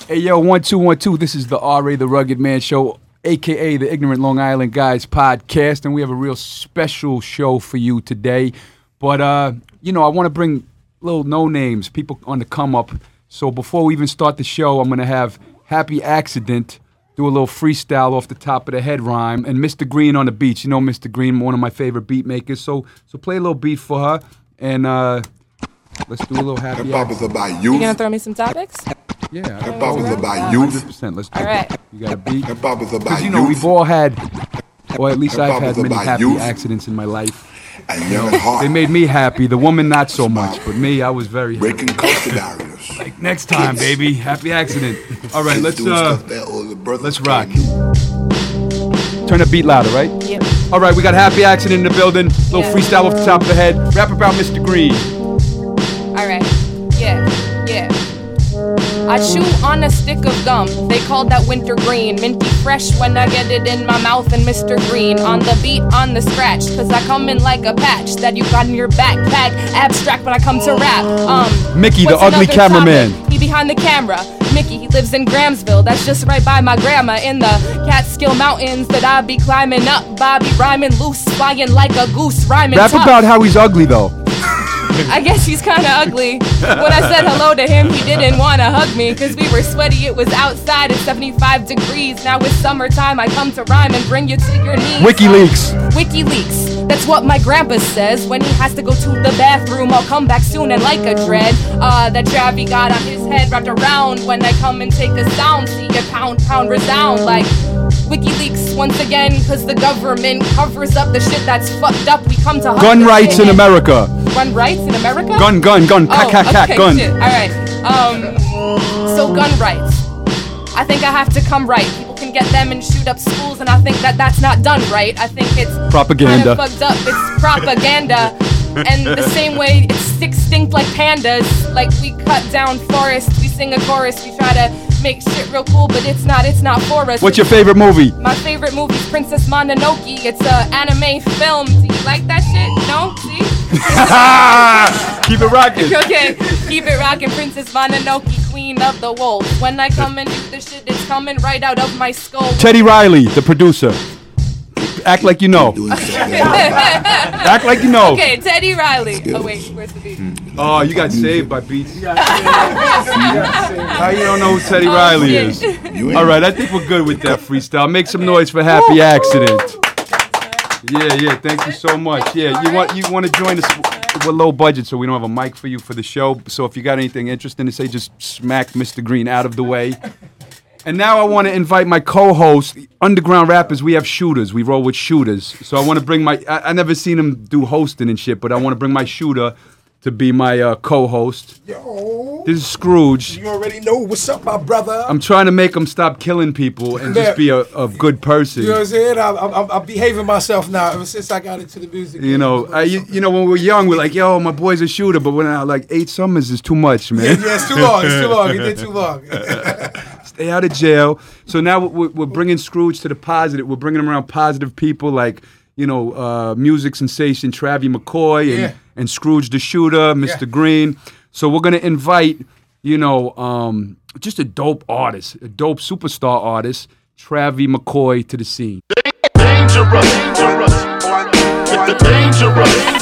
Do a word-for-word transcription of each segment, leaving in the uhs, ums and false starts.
Hey, yo, one, two, one, two. This is the R A the Rugged Man Show, a k a the Ignorant Long Island Guys podcast, and we have a real special show for you today. But, uh, you know, I want to bring little no-names, people on the come-up. So before we even start the show, I'm going to have Happy Accident do a little freestyle off the top of the head rhyme, and Mister Green on the beats. You know Mister Green, one of my favorite beat makers. So, so play a little beat for her, and uh, let's do a little Happy Hip-hop Accident. is about you. You gonna throw me some topics? Yeah. Hip-hop is about one youth. hundred percent. Let's do All right. it. You got a beat? Hip-hop is about Because, you youth. know, we've all had, or at least I've Hip-hop had is many about happy youth. accidents in my life. And young heart. They made me happy. The woman, not so much. But me, I was very happy. Breaking coastal barriers. Like, next time, baby. Happy accident. All right, let's, Doing uh, stuff that older brothers let's rock. couldn't. Turn the beat louder, right? Yep. All right, we got Happy Accident in the building. Little Yeah. freestyle off the top of the head. Rap about Mister Green. All right. Yeah. Yeah. I chew on a stick of gum. They call that winter green. Minty fresh when I get it in my mouth. And Mister Green on the beat, on the scratch. Cause I come in like a patch that you got in your backpack. Abstract when I come to rap. Um, Mickey, the what's ugly another cameraman. topic? He behind the camera. Mickey, he lives in Grahamsville. That's just right by my grandma. In the Catskill Mountains that I be climbing up. Bobby rhyming loose, flying like a goose. Rhyming Rap tough. about how he's ugly, though. I guess he's kinda ugly. When I said hello to him, he didn't wanna hug me. Cause we were sweaty, it was outside at seventy-five degrees. Now it's summertime, I come to rhyme and bring you to your knees. WikiLeaks. WikiLeaks, that's what my grandpa says. When he has to go to the bathroom, I'll come back soon and like a dread. Uh, that Travi got on his head wrapped around. When I come and take a sound, see a pound, pound resound like WikiLeaks once again. Cause the government covers up the shit that's fucked up. We come to hug Gun the rights in shit. America. Gun rights in America? Gun, gun, gun. Cat, Oh, cat, cat, okay, gun. shit. All right. Um, so gun rights. I think I have to come right. People can get them and shoot up schools, and I think that that's not done right. I think it's Propaganda. Kind of fucked up. It's propaganda. And the same way it's extinct like pandas. Like we cut down forests, we sing a chorus, we try to make shit real cool, but it's not. It's not for us. What's your favorite movie? My favorite movie is Princess Mononoke. It's a anime film. Do you like that shit? No? See? Keep it rocking. Okay, keep it rockin', Princess Mononoke, queen of the wolves. When I come and do this shit, it's coming right out of my skull. Teddy Riley, the producer. Act like you know. Doing stuff that Act like you know. Okay, Teddy Riley. Oh wait, where's the beat? Oh, you got saved by Beats. How you don't know who Teddy Oh, Riley shit. is? you ain't- All right, I think we're good with that freestyle. Make some noise for Happy Accident. Yeah, yeah. Thank you so much. Yeah, you want you want to join us? We're low budget, so we don't have a mic for you for the show. So if you got anything interesting to say, just smack Mister Green out of the way. And now I want to invite my co-host, Underground Rappers. We have shooters. We roll with shooters. So I want to bring my. I, I never seen him do hosting and shit, but I want to bring my shooter to be my uh, co-host. Yo, This is Scrooge. you already know what's up, my brother. I'm trying to make him stop killing people and just be a, a good person. you know what I'm saying? I'm, I'm, I'm behaving myself now ever since I got into the music. You know, I, you, you know, when we were young, we're like, yo, my boy's a shooter. But when I like eight summers is too much, Yeah, man. yeah, it's too long. It's too long. He did too long. Stay out of jail. So now we're, we're bringing Scrooge to the positive. We're bringing him around positive people like, you know, uh, music sensation Travie McCoy and, Yeah. and Scrooge the Shooter, Mister Yeah. Green. So we're going to invite, you know, um, just a dope artist, a dope superstar artist, Travie McCoy, to the scene. Dangerous, dangerous, dangerous, dangerous,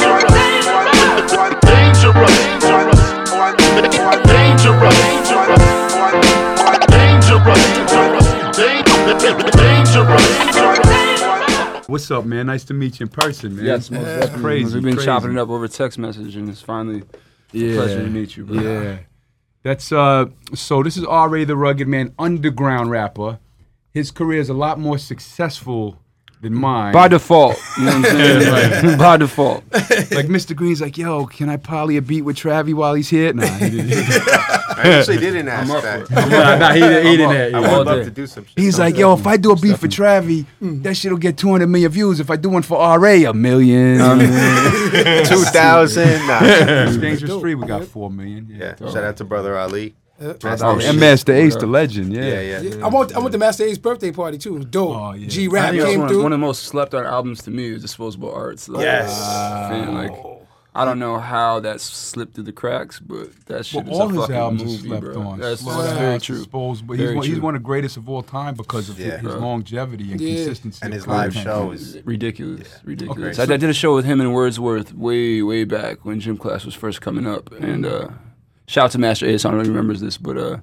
What's up, man? Nice to meet you in person, man. Yes, most That's definitely. crazy. We've been crazy. chopping it up over text message, and it's finally Yeah. a pleasure to meet you, bro. Yeah. That's uh so this is R A the Rugged Man, underground rapper. His career is a lot more successful than mine. By default, you know what I'm saying? Like, by default. Like Mister Green's like, yo, can I poly a beat with Travie while he's here? Nah, he didn't. I actually didn't ask up that. for it. nah, nah, he didn't, he didn't I have- would yeah. all love day. to do some shit. He's like, yo, if I do a beat for Travie, that shit'll get two hundred million views. If I do one for R A, a million. two thousand. Nah. It's Dangerous Free, we got four million. Yeah, shout out to Brother Ali. Master Oh, Ace. and Master Ace, the legend, yeah. Yeah, yeah. Yeah, I went I went to Master A's birthday party too. It was dope. Oh, yeah. G I Rap think that's came one, through. one of the most slept on albums to me is Disposable Arts. Like, Yes. fan, like, I don't know how that slipped through the cracks, but that shit Well, is all a his fucking albums movie, are slept bro. on. That's, Slow that's Down, very true. Exposed, but he's Very one, he's true. one of the greatest of all time because of Yeah. his Bro. longevity and Yeah. consistency. And of his live content. show is Ridiculous, ridiculous. Okay. I, I did a show with him and Wordsworth way, way back when gym class was first coming up, and uh, shout out to Master Ace. I don't know if he remembers this, but uh,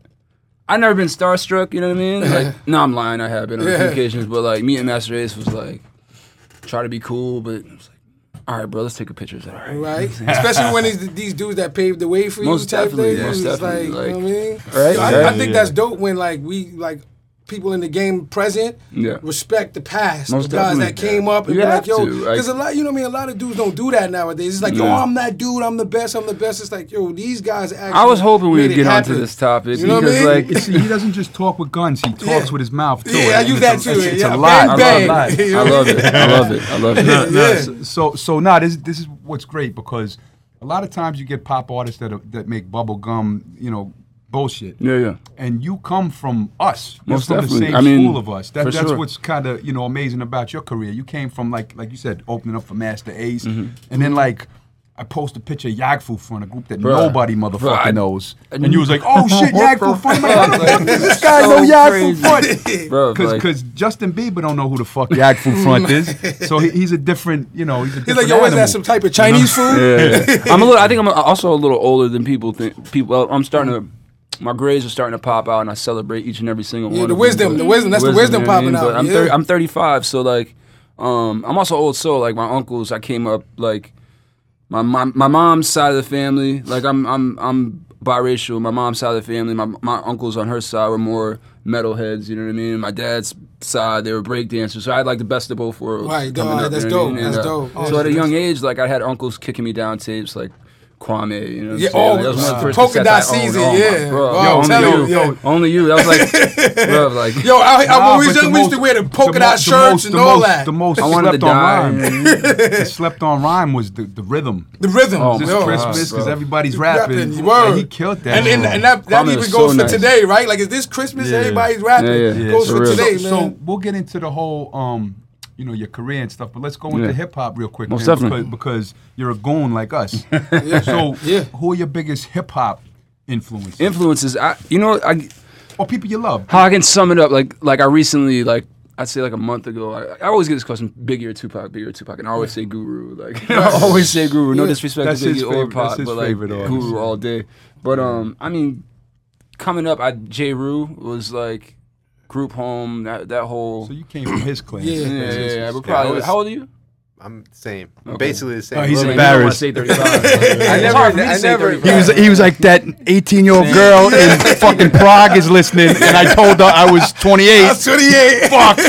I've never been starstruck. You know what I mean? Like, no, I'm lying. I have been on a few occasions, but like meeting Master Ace was like try to be cool, but it was like, all right, bro, let's take a picture. All right, Right, especially when these these dudes that paved the way for you, Most type definitely, thing. most It's definitely, like, you know what I mean? Right, Yo, I, right. I think that's dope when like we like people in the game present Yeah. respect the past, Most the guys that definitely. came up and You be have like, yo, to, like- because a lot, you know what I mean? A lot of dudes don't do that nowadays. It's like, yo, Yeah. I'm that dude, I'm the best, I'm the best. It's like, yo, these guys actually. I was hoping we made would it get happen. onto this topic You know what I because, mean? like, You see, he doesn't just talk with guns; he talks Yeah. with his mouth too. Yeah, I And use it's that a- too. It's, it's Yeah, a lot. bang, I bang. love it. You know I what love it. I love it. I love it. No, no, Yeah. so, so so nah, this this is what's great because a lot of times you get pop artists that are, that make bubble gum, you know, bullshit. Yeah, yeah. And you come from us. You're Most from definitely. the same I mean, school of us. That, for that's sure. what's kind of you know amazing about your career. You came from like like you said, opening up for Master Ace, Mm-hmm. and then like. I post a picture of Yagfu from a group that Bruh. nobody motherfucking Bruh, I- knows. I And you was like, oh shit, What Yagfu the Fun. I'm like, how the fuck? fuck does this guy So know Yagfu crazy. Fun? Bro, Because like- Justin Bieber don't know who the fuck Yagfu Front is. So he, he's a different, you know, he's a He's different like, yo, is animal. that some type of Chinese food? Yeah, yeah. I'm a little. I think I'm also a little older than people think. People. I'm starting to. My grades are starting to pop out, and I celebrate each and every single Yeah, one. the of wisdom, them, the but- wisdom, that's the wisdom you know what I popping mean? out, But I'm yeah. thirty, I'm thirty-five, so like, um, I'm also old soul. Like my uncles, I came up like. My mom, my mom's side of the family, like I'm, I'm, I'm biracial. My mom's side of the family, my my uncles on her side were more metalheads. You know what I mean? My dad's side, they were breakdancers. So I had like the best of both worlds. Right, coming dog, up, that's you know what I dope, mean? And, that's uh, dope. So Yeah. at a young age, like I had uncles kicking me down tapes, like Kwame. You know what Yeah, I'm saying? oh, Like, that was one of the first Polka cassettes Dot I owned. Season, Oh, my- yeah. bro, Bro, yo, I'm only telling you, you, yo. only you. That was like, bro, like. Yo, I, I, Nah, when we but was the young, we used to most- wear the polka the dot mo- the shirts most- and the all most- that. The most I wanted slept to on die. rhyme. the slept on rhyme was the, the rhythm. The rhythm. Oh, This my yo. Christmas, bro. because everybody's rapping. Rapping, word. And he killed that. And, and, shit. and that, that Kwame even was goes so for nice. today, right? Like, is this Christmas? Yeah. Everybody's rapping. Yeah, yeah. Yeah, Goes for for real. today, so, man. so we'll get into the whole, um, you know, your career and stuff, but let's go into Yeah. hip hop real quick, Most man, definitely. because, because you're a goon like us. So, Yeah. who are your biggest hip hop influences? Influences, I, you know, I, or people you love? how I can sum it up, like like I recently, like I'd say like a month ago, I, I always get this question, Biggie or Tupac, Biggie or Tupac, and I always say Guru, like I always say Guru. No Yeah. disrespect That's to his Biggie or favorite- that's Pac, his but like favorite artist. Guru all day. But um, I mean, coming up, I J. Rue was like Group Home, that that whole. So you came from his clan. Yeah. yeah, That's yeah, his- yeah, but Yeah, I probably. was- how old are you? I'm the same. Basically the same. Oh, he's Little bit. embarrassed. I don't wanna say thirty-five. I It's never, hard for me to I say never. thirty-five. He was he was like that eighteen year old girl in fucking Prague is listening, and I told her I was twenty-eight. That's twenty-eight. Fuck.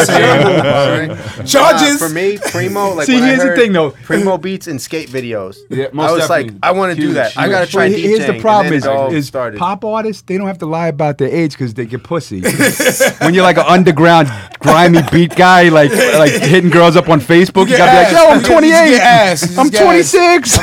Charges. Nah, for me, Primo. Like See, when I here's the heard thing, though. Primo beats and skate videos. Yeah, most I was like, definitely. I want to do Huge, that. I huge. gotta try Well, here's DJing. the problem and is, then it all is started. pop artists, they don't have to lie about their age because they get pussy. When you're like an underground, grimy beat guy, like like hitting girls up on Facebook, you, get gotta ass. be like, yo, I'm You get- you just twenty-eight. get ass. You just I'm get ass. twenty-six.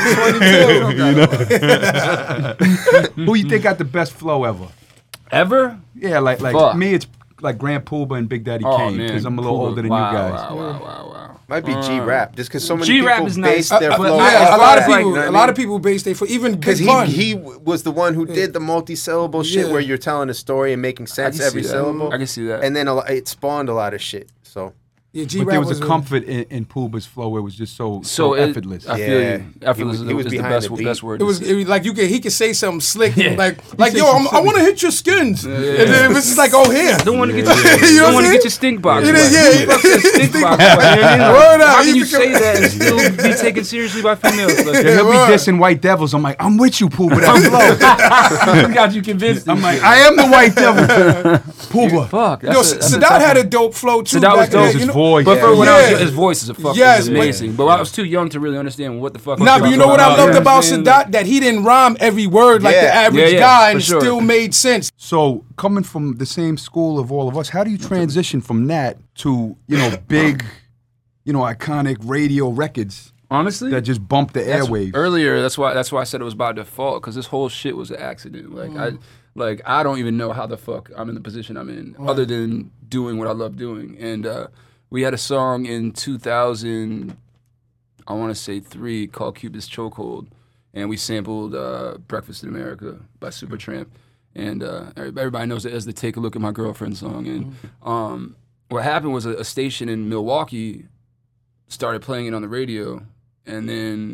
twenty-two. Who you think got the best flow ever? Ever? Yeah, like like Fuck. me, it's like Grand Poobah and Big Daddy Oh Kane man, because I'm a little Cool. older than wow, you guys. Wow, wow, wow, wow. Might be G rap, just because so many G-Rap people is nice. base their Uh, uh, flow. yeah, Yeah, off a lot that, of you people, know what a I lot mean? of people base they for even Because Big he Pun. he was the one who did the multi-syllable shit Yeah. where you're telling a story and making sense can every see that. syllable. I can see that. And then a lo- it spawned a lot of shit. So Yeah, But G-Rap there was, was a comfort in, in Puba's flow where it was just so so, So it- effortless. I Yeah. feel you. Effortless He was- is he the, was is the behind best, the beat. best word. It was, to it say. was like you could he could say something slick Yeah. like like say yo some I'm, I want to hit your skins and then it's just like oh here Don't want to get You know your, what don't I'm want to saying? get your stink box. Yeah, wet. yeah, Who the yeah. fuck says stink box? wet? You know what I mean? Like, Word up, How he can you used to say come- that and still be taken seriously by females? Like, Yeah, he'll be Word. dissing White Devils. I'm like, I'm with you, Pooba. That flow. got you convinced. I'm like, I am the White Devil. Pooba. fuck. That's yo a- that's a Sadat tough had one. a dope flow too. Sadat was back then, dope. you His know? voice. But for when I was Yeah. young, his voice is a fucking Yes, is but- amazing. But I was too young to really understand what the fuck. Nah, was but you know what I going loved on. about You know what I'm saying? Sadat? That he didn't rhyme every word like Yeah. the average Yeah, yeah, guy for and sure. it still made sense. So, coming from the same school of all of us, how do you transition from that to, you know, big, you know, iconic radio records Honestly, that just bump the That's- airwaves? Earlier, that's why that's why I said it was by default because this whole shit was an accident. Like I, like I don't even know how the fuck I'm in the position I'm in, other than doing what I love doing. And uh, we had a song in two thousand I want to say three, called Cupid's Chokehold, and we sampled uh, Breakfast in America by Supertramp, and uh, everybody knows it as the Take a Look at My Girlfriend song. And um, what happened was a, a station in Milwaukee started playing it on the radio, and then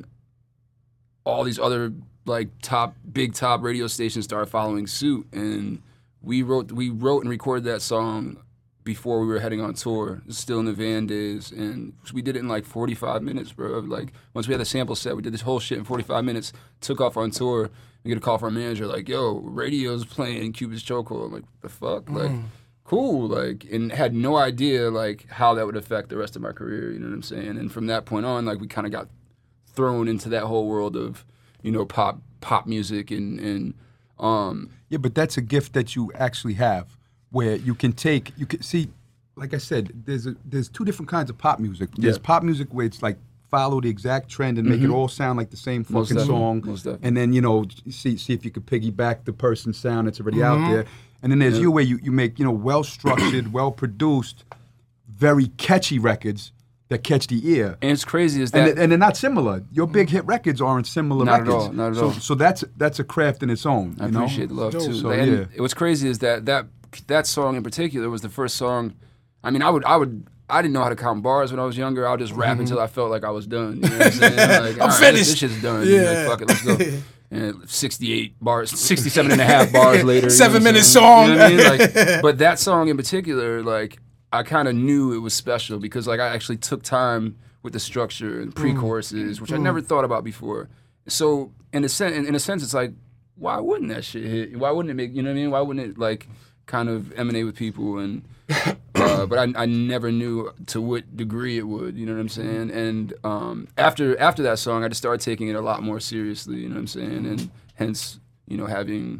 all these other like top big top radio stations started following suit, and we wrote we wrote and recorded that song before we were heading on tour. It was still in the van days, and we did it in like forty-five minutes, bro. Like once we had the sample set, we did this whole shit in forty-five minutes. Took off on tour. We get a call from our manager like, "Yo, radio's playing Cupid's Chokehold." I'm like, "The fuck?" Mm. Like, cool. Like, and had no idea like how that would affect the rest of my career. You know what I'm saying? And from that point on, like we kind of got thrown into that whole world of, you know, pop pop music and and um. Yeah, but that's a gift that you actually have, where you can take, you can see, like I said, there's a, there's two different kinds of pop music. There's Yeah. pop music where it's like follow the exact trend and make it all sound like the same Most fucking definitely. song, Most definitely. and then you know see see if you could piggyback the person's sound that's already out there. And then there's Yeah. you where you, you make you know well structured, well produced, very catchy records that catch the ear. And it's crazy is And, that they- and they're not similar. Your big hit records aren't similar Not at records. all, not at so, all. So that's that's a craft in its own. I you know? appreciate the love too. So, and yeah. what's crazy is that that that song in particular was the first song. I mean, I would I would I didn't know how to count bars when I was younger. I would just rap until I felt like I was done. You know what I'm saying? Like, all right, finished. This, this shit's done. Yeah. Like, fuck it, let's go. And sixty-eight bars, sixty-seven and a half bars later. Seven you know what I'm minute saying? song. You know what I mean? Like, but that song in particular, like, I kind of knew it was special because, like, I actually took time with the structure and pre-choruses, which I never thought about before. So, in a sense, in a sense, it's like, why wouldn't that shit hit? Why wouldn't it make, you know what I mean? Why wouldn't it, like, kind of emanate with people? And uh, but I, I never knew to what degree it would, you know what I'm saying? And um, after after that song, I just started taking it a lot more seriously, you know what I'm saying? And hence, you know, having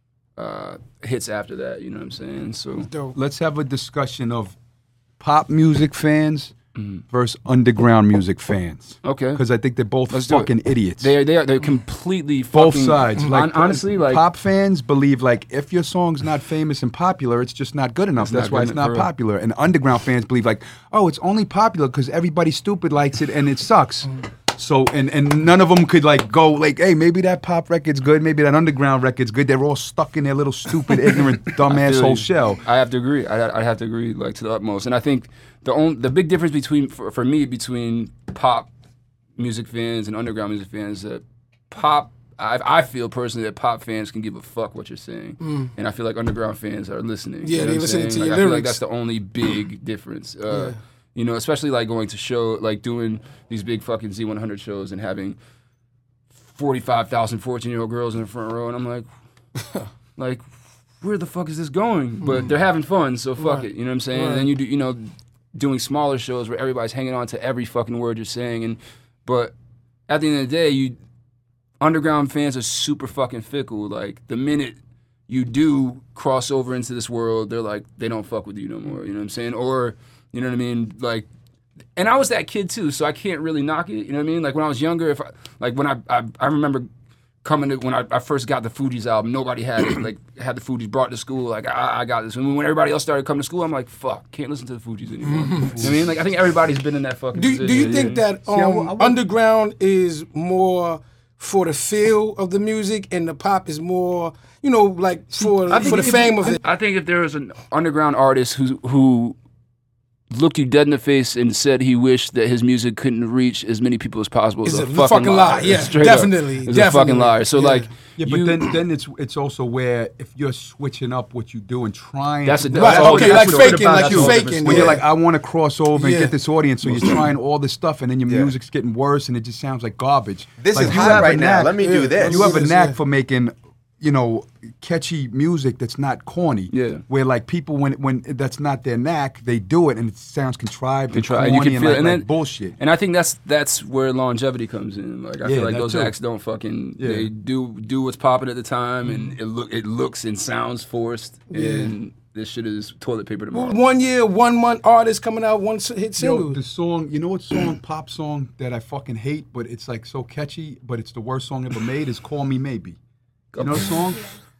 uh, hits after that, you know what I'm saying? So Dope. Let's have a discussion of pop music fans versus underground music fans. Okay. Because I think they're both Let's do it. fucking idiots. They are, they are, they're completely both fucking, sides. Like, hon- honestly, like, pop fans believe like if your song's not famous and popular, it's just not good enough. It's That's not why good it's enough, not for real. popular. And underground fans believe like, oh, it's only popular because everybody stupid likes it and it sucks. So and and none of them could like go like, hey, maybe that pop record's good, maybe that underground record's good. They're all stuck in their little stupid, ignorant, dumb I feel asshole you. shell. I have to agree. I I have to agree like to the utmost. And I think the only the big difference between for, for me between pop music fans and underground music fans is that pop. I, I feel personally that pop fans can give a fuck what you're saying, and I feel like underground fans are listening. Yeah, you know they what I'm listening saying? to Like, your I feel like lyrics. that's the only big difference. Uh, Yeah. You know, especially like going to show, like doing these big fucking Z one hundred shows and having forty-five thousand fourteen-year-old girls in the front row, and I'm like, like, where the fuck is this going? But they're having fun, so fuck Right. it. You know what I'm saying? Right. And then you do, you know, doing smaller shows where everybody's hanging on to every fucking word you're saying, and but at the end of the day, you underground fans are super fucking fickle. Like the minute you do cross over into this world, they're like they don't fuck with you no more. You know what I'm saying? Or you know what I mean? Like, and I was that kid too, so I can't really knock it. You know what I mean? Like when I was younger, if I, like when I I, I remember coming to when I, I first got the Fugees album, nobody had it. Like had the Fugees brought to school. Like I, I got this. And when everybody else started coming to school, I'm like, fuck, can't listen to the Fugees anymore. You know what I mean? Like I think everybody's been in that fucking. Do, do you position, think yeah. that um, I wa- I wa- underground is more for the feel of the music and the pop is more, you know, like for I think for the if- fame of it? I think if there was an underground artist who who looked you dead in the face and said he wished that his music couldn't reach as many people as possible, It's is a, a fucking, fucking lie. liar. Yeah, Straight up. definitely, It's a definitely. fucking liar. So Yeah. like, Yeah, but you- then then it's it's also where if you're switching up what you do and trying. That's a- to, that's Right, all- okay, that's like what- faking, that's like a you whole faking. different when Yeah. you're like, I want to cross over and Yeah. get this audience, so you're trying all this stuff, and then your Yeah. music's getting worse, and it just sounds like garbage. This Like, is you hot have a right now. knack- Let me Yeah. do this. You have a Yes, knack yeah. for making, you know, catchy music that's not corny. Yeah. Where like people when when that's not their knack, they do it and it sounds contrived and Contrived, corny and you can and, feel like, it, and like then- bullshit. And I think that's that's where longevity comes in. Like I Yeah, feel like that those too. acts don't fucking Yeah. they do do what's popping at the time, and it look it looks and sounds forced, and this shit is toilet paper tomorrow. One year, one month artist coming out, one s- hit Yo, single. the song, you know what song, pop song that I fucking hate, but it's like so catchy, but it's the worst song ever made is "Call Me Maybe." You know the song?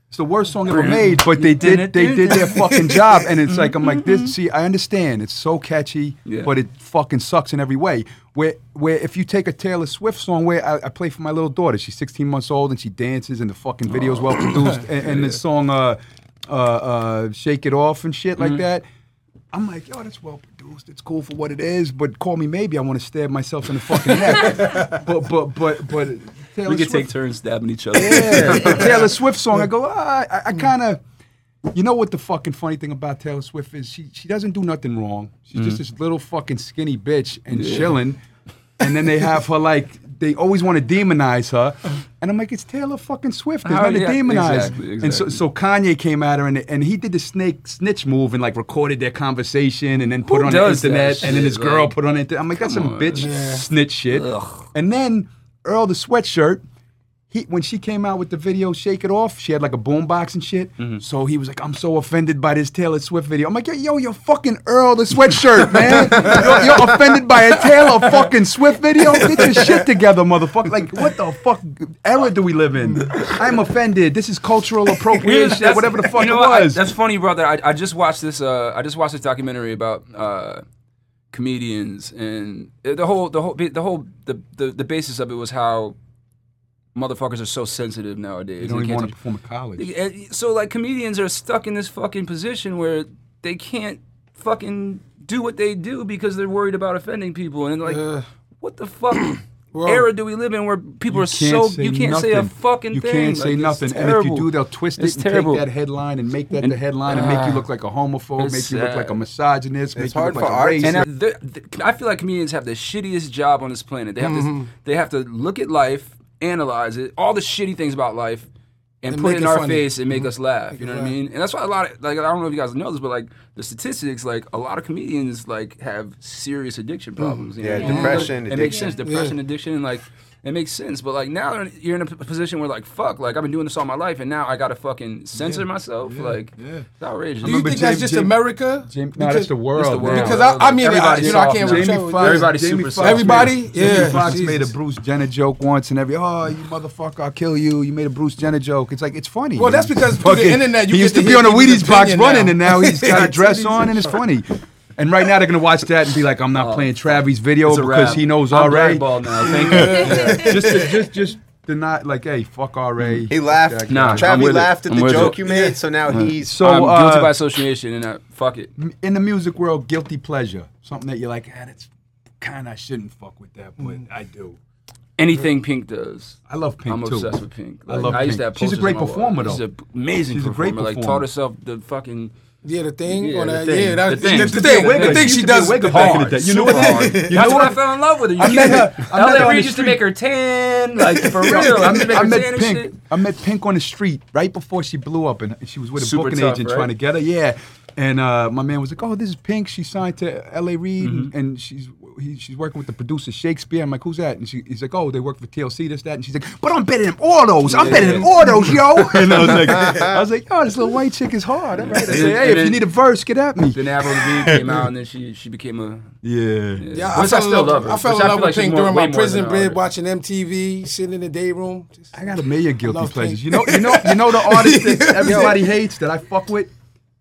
It's the worst song ever made, but they did they did their fucking job, and it's like I'm like this. See, I understand it's so catchy, Yeah. but it fucking sucks in every way. Where where if you take a Taylor Swift song, where I, I play for my little daughter, she's sixteen months old and she dances, and the fucking video's well produced, and, and the song uh, uh, uh, "Shake It Off" and shit like that. I'm like, yo, that's well produced. It's cool for what it is, but call me maybe. I want to stab myself in the fucking neck. but but but but Taylor We could Swift, take turns stabbing each other. yeah, Taylor Swift song. I go, ah, I, I kind of, you know what the fucking funny thing about Taylor Swift is? She she doesn't do nothing wrong. She's just this little fucking skinny bitch and chilling, and then they have her like they always want to demonize her, and I'm like, it's Taylor fucking Swift. There's Oh, nothing yeah, to demonize. exactly, And so exactly. so Kanye came at her and and he did the snake snitch move and like recorded their conversation and then put Who it on the does that internet, and then his shit? girl Like, put it on the internet. I'm like, that's some on. bitch Yeah. snitch shit. Ugh. And then Earl the Sweatshirt. He, when she came out with the video "Shake It Off," she had like a boombox and shit. Mm-hmm. So he was like, "I'm so offended by this Taylor Swift video." I'm like, "Yo, yo, you're fucking Earl the Sweatshirt, man. you're, you're offended by a Taylor fucking Swift video? Get your shit together, motherfucker. Like, what the fuck era do we live in? I'm offended. This is cultural appropriation, That's- whatever the fuck you know it what? I- was." that's funny, brother. I, I just watched this. Uh, I just watched this documentary about uh, comedians, and the whole, the whole, the whole, the, the the basis of it was how motherfuckers are so sensitive nowadays. They don't They even can't want to perform at college. And so like comedians are stuck in this fucking position where they can't fucking do what they do because they're worried about offending people, and like, Uh, what the fuck Well, era do we live in where people You are can't so say you can't say a nothing. fucking You thing? can't say Like, it's nothing. And if you terrible. do, they'll twist it It's and terrible. take that headline and make that And- the headline and make you look like a homophobe, It's make you look sad. like a misogynist, make It's you hard look like for a artists. racist. And uh, the, the, I feel like comedians have the shittiest job on this planet. They have Mm-hmm. to they have to look at life, analyze it, all the shitty things about life, and, And put make it in it our funny. face and make us laugh. Make You it know what I laugh. mean? And that's why a lot of like I don't know if you guys know this, but like the statistics, like a lot of comedians like have serious addiction problems. you know Yeah, what I mean? depression, It makes addiction. sense. Depression, addiction, and like. It makes sense, but like now you're in a p- position where like fuck, like I've been doing this all my life, and now I gotta fucking censor myself. like yeah. it's outrageous. do you remember think that's James- just James- America? James, no, that's the world. It's the world. now. Because I, I mean, I, Everybody's you know, I soft can't now. travel Jamie with Foxx, you. Everybody's Jamie super Foxx soft. made- Everybody? Jamie Yeah, Foxx Jesus. made a Bruce Jenner joke once, and every oh, you motherfucker, I'll kill you. You made a Bruce Jenner joke. It's like it's funny. Well, that's because through the Fucking- internet, you he get used to to be hear on a people's Wheaties box opinion running, now. and now he's got a Yeah, dress titties on, and and it's funny. And right now they're gonna watch that and be like, I'm not playing Travis video It's a because wrap. he knows I'm R A. blackballed now. Thank you. just, to, just, just to not like, hey, fuck R A. He laughed. Nah, I'm Travis with it. laughed at I'm the with joke it. you made, so now he's. So, I'm guilty uh, by association, and that fuck it. in the music world, guilty pleasure, something that you're like, ah, that's kind of I shouldn't fuck with that, but I do. Anything Pink does. I love Pink I'm too. obsessed with Pink. I love I used Pink. to have She's a posters great on my wall. performer, though. She's an amazing She's a great performer. Like performer. taught herself the fucking. Yeah, the thing Yeah, on the that. thing. Yeah, that, The the, thing. the, Used to thing. be a wigger. The thing She she used to be a does wigger hard. back in the day. You know what? Super hard. You That's know when what? I fell in love with her. You I met can't- her- I met her L A on Reid the used to street. make her tan, like for real. I I'm met, make I her met tan and Pink. shit. I met Pink on the street right before she blew up, and she was with a Super booking tough, agent right? trying to get her. Yeah, and uh, my man was like, "Oh, this is Pink. She signed to L A Reid, Mm-hmm. and, and she's he, she's working with the producer Shakespeare." I'm like, "Who's that?" And she, he's like, "Oh, they work for T L C, this, that." And she's like, "But I'm better than all those. I'm better than all those, yo." And I was like, "I was like, oh, this little white chick is hard." All right. I said, And then- "Hey, and if you then- need a verse, get at me." Then Avril Lavigne came out, and then she she became a. Yeah. Yeah, I Which fell, I in still love, love her. I fell Which in I love feel like with she's Pink more- during way my more prison than break, Avril. watching M T V, sitting in the day room. Just- I got a million guilty love pleasures. Pink. You know, you know, you know the artist that everybody hates that I fuck with?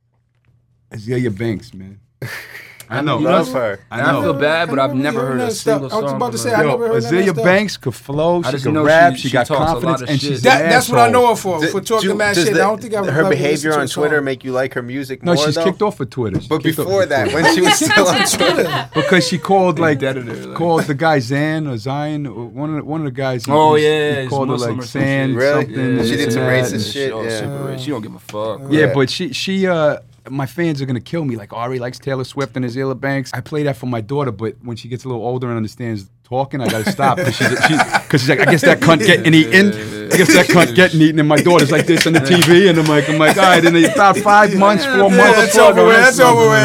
Azealia Banks, man. I know. Love her. I And I know. feel bad, but I I've never heard a that single stuff. I was song about to from say, her. I Yo, never heard none of that Azealia stuff. Banks could flow. I She just could know rap. she- She, she got talks a lot confidence, of and shit. she's That, an that's what I asshole. know her for. D- For talking do- mad does shit. the- I don't think I've her ever behavior listened to on a song. Twitter make you like her music No, more she's though? kicked off of Twitter. She But kicked off before of that, Twitter. when she was still on Twitter, because she called like dead at her, like- called the guy Zan or Zion, or one of the, one of the guys. he- Oh he- yeah, he he's called her Muslim like or some Zan shit. Really? something. Yeah, and she this did some and that. racist shit, Oh, yeah. super racist. She don't give a fuck. Yeah, Yeah. but she she uh my fans are gonna kill me. Like Ari likes Taylor Swift and Azealia Banks. I play that for my daughter, but when she gets a little older and understands talking, I gotta stop because she's she, cause she's like, I guess that cunt getting eaten. I guess that cunt getting eaten, and my daughter's like this on the T V, and I'm like, I'm like, all right. And in about five months, four months, that's over with, that's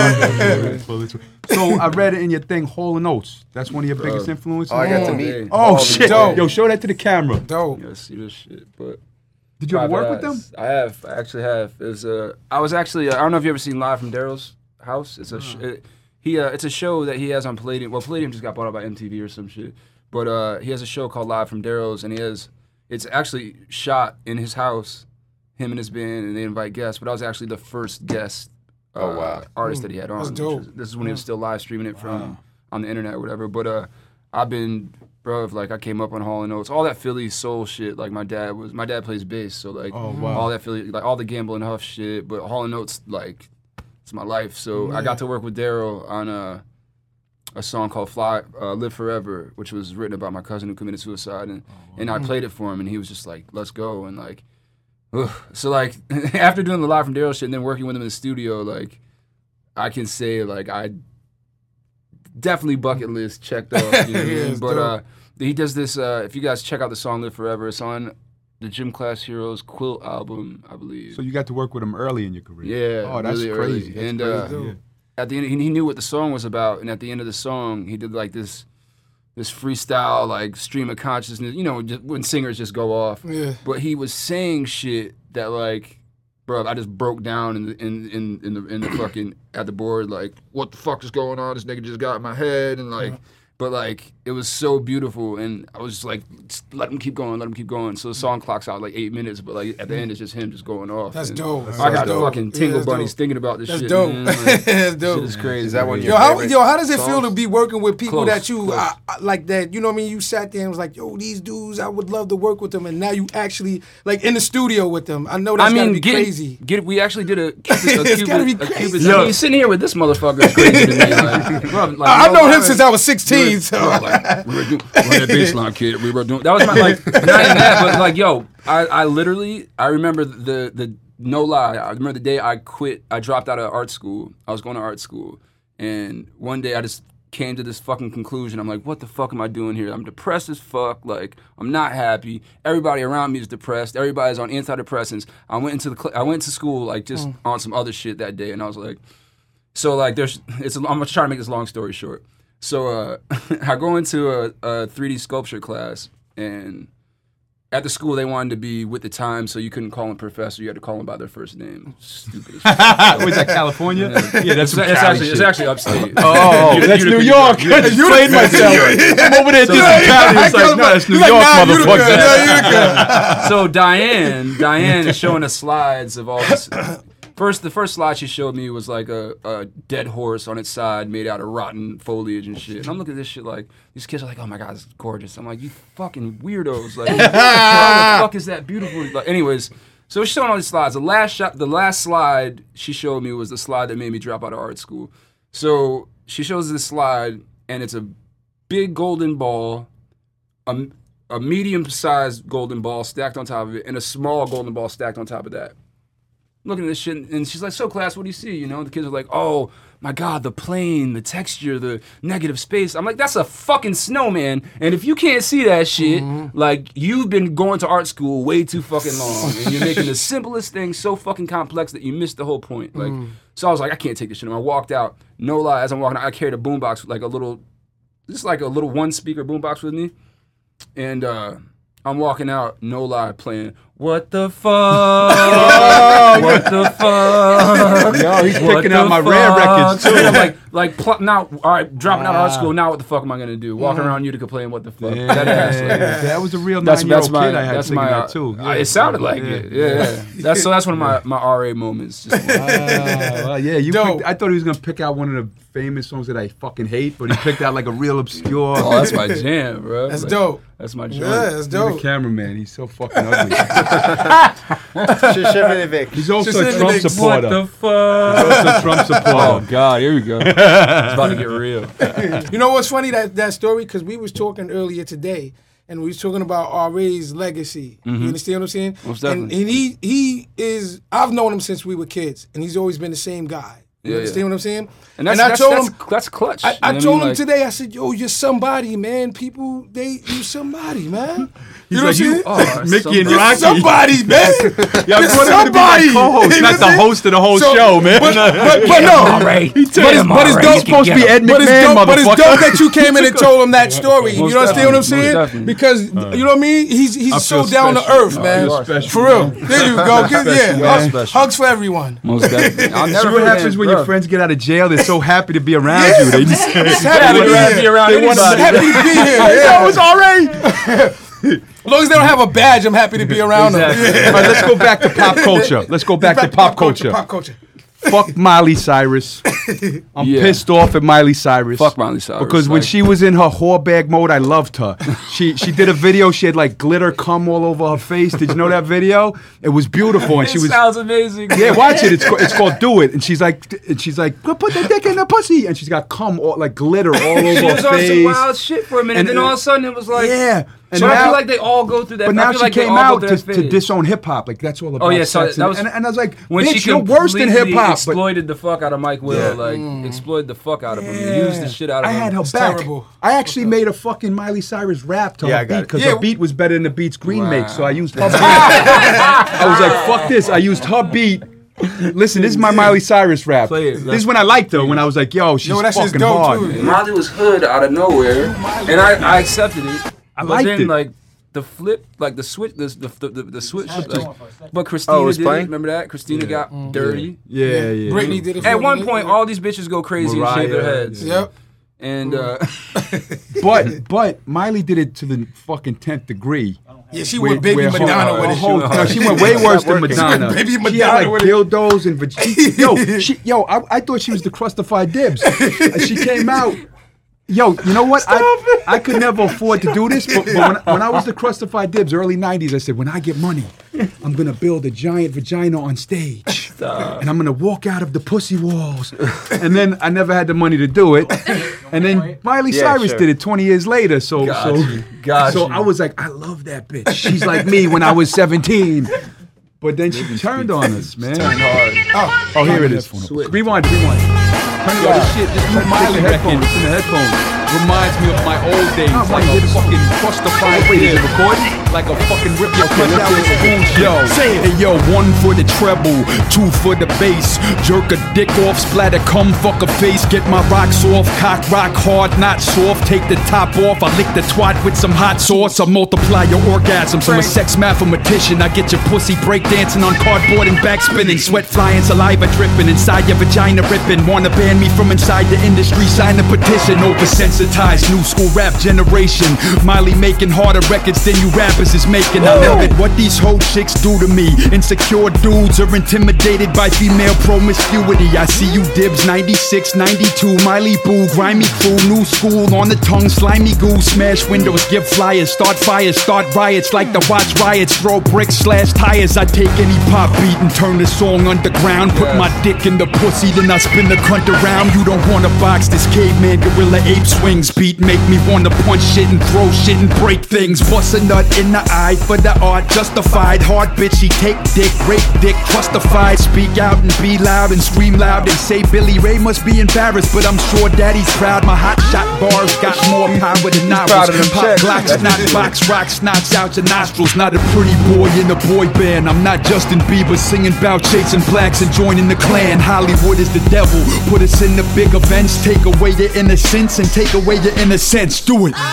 over with. So I read it in your thing, Hall and Oates. That's one of your biggest influences. oh, I got to Oh, meet. Oh, all the shit! dope. Yo, show that to the camera. Dope. You gotta see this shit, but. Did you ever Private work with them? Eyes. I have. I actually have. It's uh, I was actually. Uh, I don't know if you ever seen Live from Daryl's house. It's a. Sh- it, he. Uh, it's a show that he has on Palladium. Well, Palladium just got bought out by M T V or some shit. But uh, he has a show called Live from Daryl's, and he has. It's actually shot in his house, him and his band, and they invite guests. But I was actually the first guest uh, Oh, wow. artist that he had on. That's which dope. was- this is when he was still live streaming it from on the internet or whatever. But uh, I've been, bro, like I came up on Hall and Oates, all that Philly soul shit. Like my dad was, my dad plays bass, so like Oh, wow. all that Philly, like all the Gamble and Huff shit. But Hall and Oates, like it's my life. So I got to work with Daryl on a a song called "Fly uh, Live Forever," which was written about my cousin who committed suicide, and and I played it for him, and he was just like, "Let's go," and like, ugh. So like after doing the live from Daryl shit and then working with him in the studio, like I can say like I definitely bucket list checked off. You know what I Yeah, mean? it's But dope. uh, he does this. Uh, if you guys check out the song "Live Forever," it's on the Gym Class Heroes Quilt album, I believe. So you got to work with him early in your career. Yeah, Oh, that's really crazy. early. That's and crazy. uh, Yeah. at the end, he, he knew what the song was about, and at the end of the song, he did like this, this freestyle like stream of consciousness. You know, just, when singers just go off. Yeah. But he was saying shit that like, bro, I just broke down in the in in in the in the fucking at the board like, what the fuck is going on? This nigga just got in my head, and like. But like it was so beautiful, and I was just like, just let him keep going, let him keep going. So the song clocks out like eight minutes, but like at the end it's just him just going off. That's And dope. I got That's dope. fucking Yeah, tingle that's bunnies dope. thinking about this That's shit. dope. Man. Like, That's dope. shit is crazy. Is that one of Yo, your how favorite yo, how does it feel songs? to be working with people Close, that you close. I, I, like that? You know what I mean? You sat there and was like, yo, these dudes, I would love to work with them, and now you actually like in the studio with them. I know that's I mean, gotta be get, crazy. Get, we actually did a. Cupid, a It's Cupid, gotta be a Cupid- crazy. I mean, sitting here with this motherfucker is crazy to me. Like, bro, like, I, I you know him what? since I was sixteen. So Bro, like, we were doing run that baseline, kid. We were doing that was my like not even that, but like yo, I, I literally I remember the the no lie. I remember the day I quit. I dropped out of art school. I was going to art school, and one day I just came to this fucking conclusion. I'm like, what the fuck am I doing here? I'm depressed as fuck. Like I'm not happy. Everybody around me is depressed. Everybody's on antidepressants. I went into the cl- I went to school like just on some other shit that day, and I was like. So like there's it's a, I'm gonna try to make this long story short. So uh, I go into a, a three D sculpture class, and at the school they wanted to be with the time, so you couldn't call them professor. You had to call them by their first name. Stupid as fuck. Was that California? Yeah, that's It's, some it's Cali actually it's shit. actually upstate. Oh, You- that's you- New you- York. you- I just played myself. I'm over there doing Cali. It's like, no, that's New He's like, York, nah, Utica. motherfucker. Yeah, Utica. So Diane, Diane is showing us slides of all this. First, the first slide she showed me was like a, a dead horse on its side made out of rotten foliage and shit. And I'm looking at this shit like, these kids are like, oh my God, it's gorgeous. I'm like, you fucking weirdos. Like, how the fuck is that beautiful? Like, anyways, so she's showing all these slides. The last shot, the last slide she showed me was the slide that made me drop out of art school. So she shows this slide, and it's a big golden ball, a, a medium-sized golden ball stacked on top of it, and a small golden ball stacked on top of that. Looking at this shit, and she's like, so class, what do you see? You know, the kids are like, oh my God, the plane, the texture, the negative space. I'm like, that's a fucking snowman. And if you can't see that shit, Mm-hmm. like, you've been going to art school way too fucking long. And you're making the simplest thing so fucking complex that you missed the whole point. Like, Mm. so I was like, I can't take this shit. And I walked out. No lie, as I'm walking out, I carried a boombox with like a little, just like a little one speaker boombox with me. And uh, I'm walking out, no lie, playing, what the fuck? What the fuck? Yo, he's What picking the out my rare fuck? records, too. And I'm like, like pl- now, all right, dropping out of art school. Now, what the fuck am I gonna do? Walking around Utica playing what the fuck? Yeah, That ass, like, that was a real that's nine-year-old that's my kid I had that's singing my that too. uh, it sounded like it. Yeah, yeah. That's so that's one of my my R A moments. Just like, Ah, well, yeah, you. Dope. Picked, I thought he was gonna pick out one of the famous songs that I fucking hate, but he picked out like a real obscure. oh, that's my jam, bro. That's Like, dope. That's my jam. Yeah, that's He's dope. the cameraman. He's so fucking ugly. Shishivinovic. He's also a Just Trump in the- supporter. What the He's fuck? also a Trump Oh supporter. God, here we go. It's about to get real. You know what's funny that that story? Because we was talking earlier today, and we was talking about R A's legacy. You understand what I'm saying? Most and, definitely. and he he is. I've known him since we were kids, and he's always been the same guy. You Yeah, understand yeah. what I'm saying? And that's I that's, told that's, him. that's clutch. I, you I know what told mean? him Like, today. I said, "Yo, you're somebody, man. People, they you somebody, man. You He's know like, what I'm you saying? are Mickey and somebody. Rocky. Somebody, man. Yeah, I You're brought him to be my somebody. co-host, You not know the what I'm host of the whole So- show, man. But, but, but no, Ray. but it's, but it's He's dope. supposed to be Ed But it's McMahon, dope, but it's motherfucker. dope that you came in and told him that story. You Most understand what I'm definitely, saying? most definitely. Because you know what I mean. He's I he's so feel down to special. earth, man. feel special, For real. man. There you go. Good, yeah. Special, Hugs, man. hugs for everyone. Most definitely. I'll See never what forget, happens when bro. your friends get out of jail? They're so happy to be around Yeah. you. They just Just Yeah, happy to they'd be rather be here. around They want anybody. Happy to be here. Yo, Yeah. it's all right. As long as they don't have a badge, I'm happy to be around Exactly. them. All right, let's go back to pop culture. Let's go back, Back to pop culture. Pop culture. Fuck Miley Cyrus. I'm Yeah. pissed off at Miley Cyrus. Fuck Miley Cyrus. Because when like- she was in her whore bag mode, I loved her. She she did a video. She had like glitter cum all over her face. Did you know that video? It was beautiful, and she It was. sounds amazing. Yeah, watch it. It's, ca- it's called "Do It," and she's like, and she's like, "Go put the dick in the pussy," and she's got cum all like glitter all over She was her on face. some wild shit for a minute, And- and then all of a sudden it was like, Yeah, and so I now- feel like they all go through that. But I now feel she like they came all go out through to, that to phase. disown hip hop. Like that's all about Oh yeah, so sex. that and, was and, and I was like, when bitch, she you're worse than hip completely hop. exploited the fuck out of Mike Will, like exploited the fuck out of him, used the shit out of I him. had her It's back. terrible. I actually made a fucking Miley Cyrus rap to Yeah, I her got beat it. because Yeah. her beat was better than the beats Green Wow. makes. So I used her beat. I was like, fuck this. I used her beat. Listen, this is my Miley Cyrus rap. Play it. This is when I liked her. When I was like, yo, she's Yo, that shit's fucking dope, hard. too. Molly was hood out of nowhere, and I, I accepted it. I but liked then, it. like the flip, like the switch, the the the, the, the switch. Like, but Christina Oh, it was did it. playing? Remember that? Christina got dirty. Yeah, yeah. Britney did it. for At one me. point, all these bitches go crazy and shave their Mariah, heads. Yep. And uh, But but Miley did it to the fucking tenth degree. Yeah, she Where- went baby where her- Madonna her with it. whole- She no, went she hard. went way worse than working. Madonna. Baby She had Madonna like with it. dildos and vag- yo, she, yo, I, I thought she was the crustified dibs. Uh, she came out. Yo, you know what? I, I could never afford to do this, but, but when, when I was the crustified dibs, early nineties, I said, when I get money, I'm gonna build a giant vagina on stage, and I'm gonna walk out of the pussy walls. And then I never had the money to do it. And then Miley Yeah, Cyrus sure. did it twenty years later. So Got so you. Got so you. I was like, I love that bitch. She's like me when I was seventeen. But then she turned on us, man. Oh, Oh, here it is. Rewind, rewind. Turn it on. This shit, this new Miley record. It's in the headphones. Reminds me of my old days. Like a fucking crustified dib. Like a fucking rip your cut out with a boom. Yo, hey yo, one for the treble, two for the bass. Jerk a dick off, splatter cum, fuck a face. Get my rocks off, cock rock hard, not soft. Take the top off, I lick the twat with some hot sauce. I multiply your orgasms. I'm a sex mathematician. I get your pussy breakdancing on cardboard and back spinning. Sweat flying, saliva dripping inside your vagina ripping. Wanna ban me from inside the industry? Sign a petition. Oversensitized, new school rap generation. Miley making harder records than you rappers is making. I love it. What these whole chicks do to me. Insecure dudes are intimidated by female promiscuity. I see you dibs ninety-six, ninety-two. Miley boo, grimy crew, new school on the tongue, slimy goo. Smash windows, give flyers, start fires, start riots like the watch riots. Throw bricks, slash tires. I take any pop beat and turn the song underground. Put my dick in the pussy, then I spin the cunt around. You don't wanna box this caveman gorilla ape swings beat. Make me wanna punch shit and throw shit and break things. Bust a nut in the eye for the art, justified. Hard bitchy, take dick, rape dick, justified. Speak out and be loud and scream loud. They say Billy Ray must be embarrassed, but I'm sure daddy's proud. My hot shot bars got more power than proud novels. of them Pop checks. Glocks, not box rocks, knots out your nostrils. Not a pretty boy in a boy band. I'm not Justin Bieber singing about chasing blacks and joining the Klan. Hollywood is the devil. Put us in the big events. Take away your innocence and take away your innocence. Do it.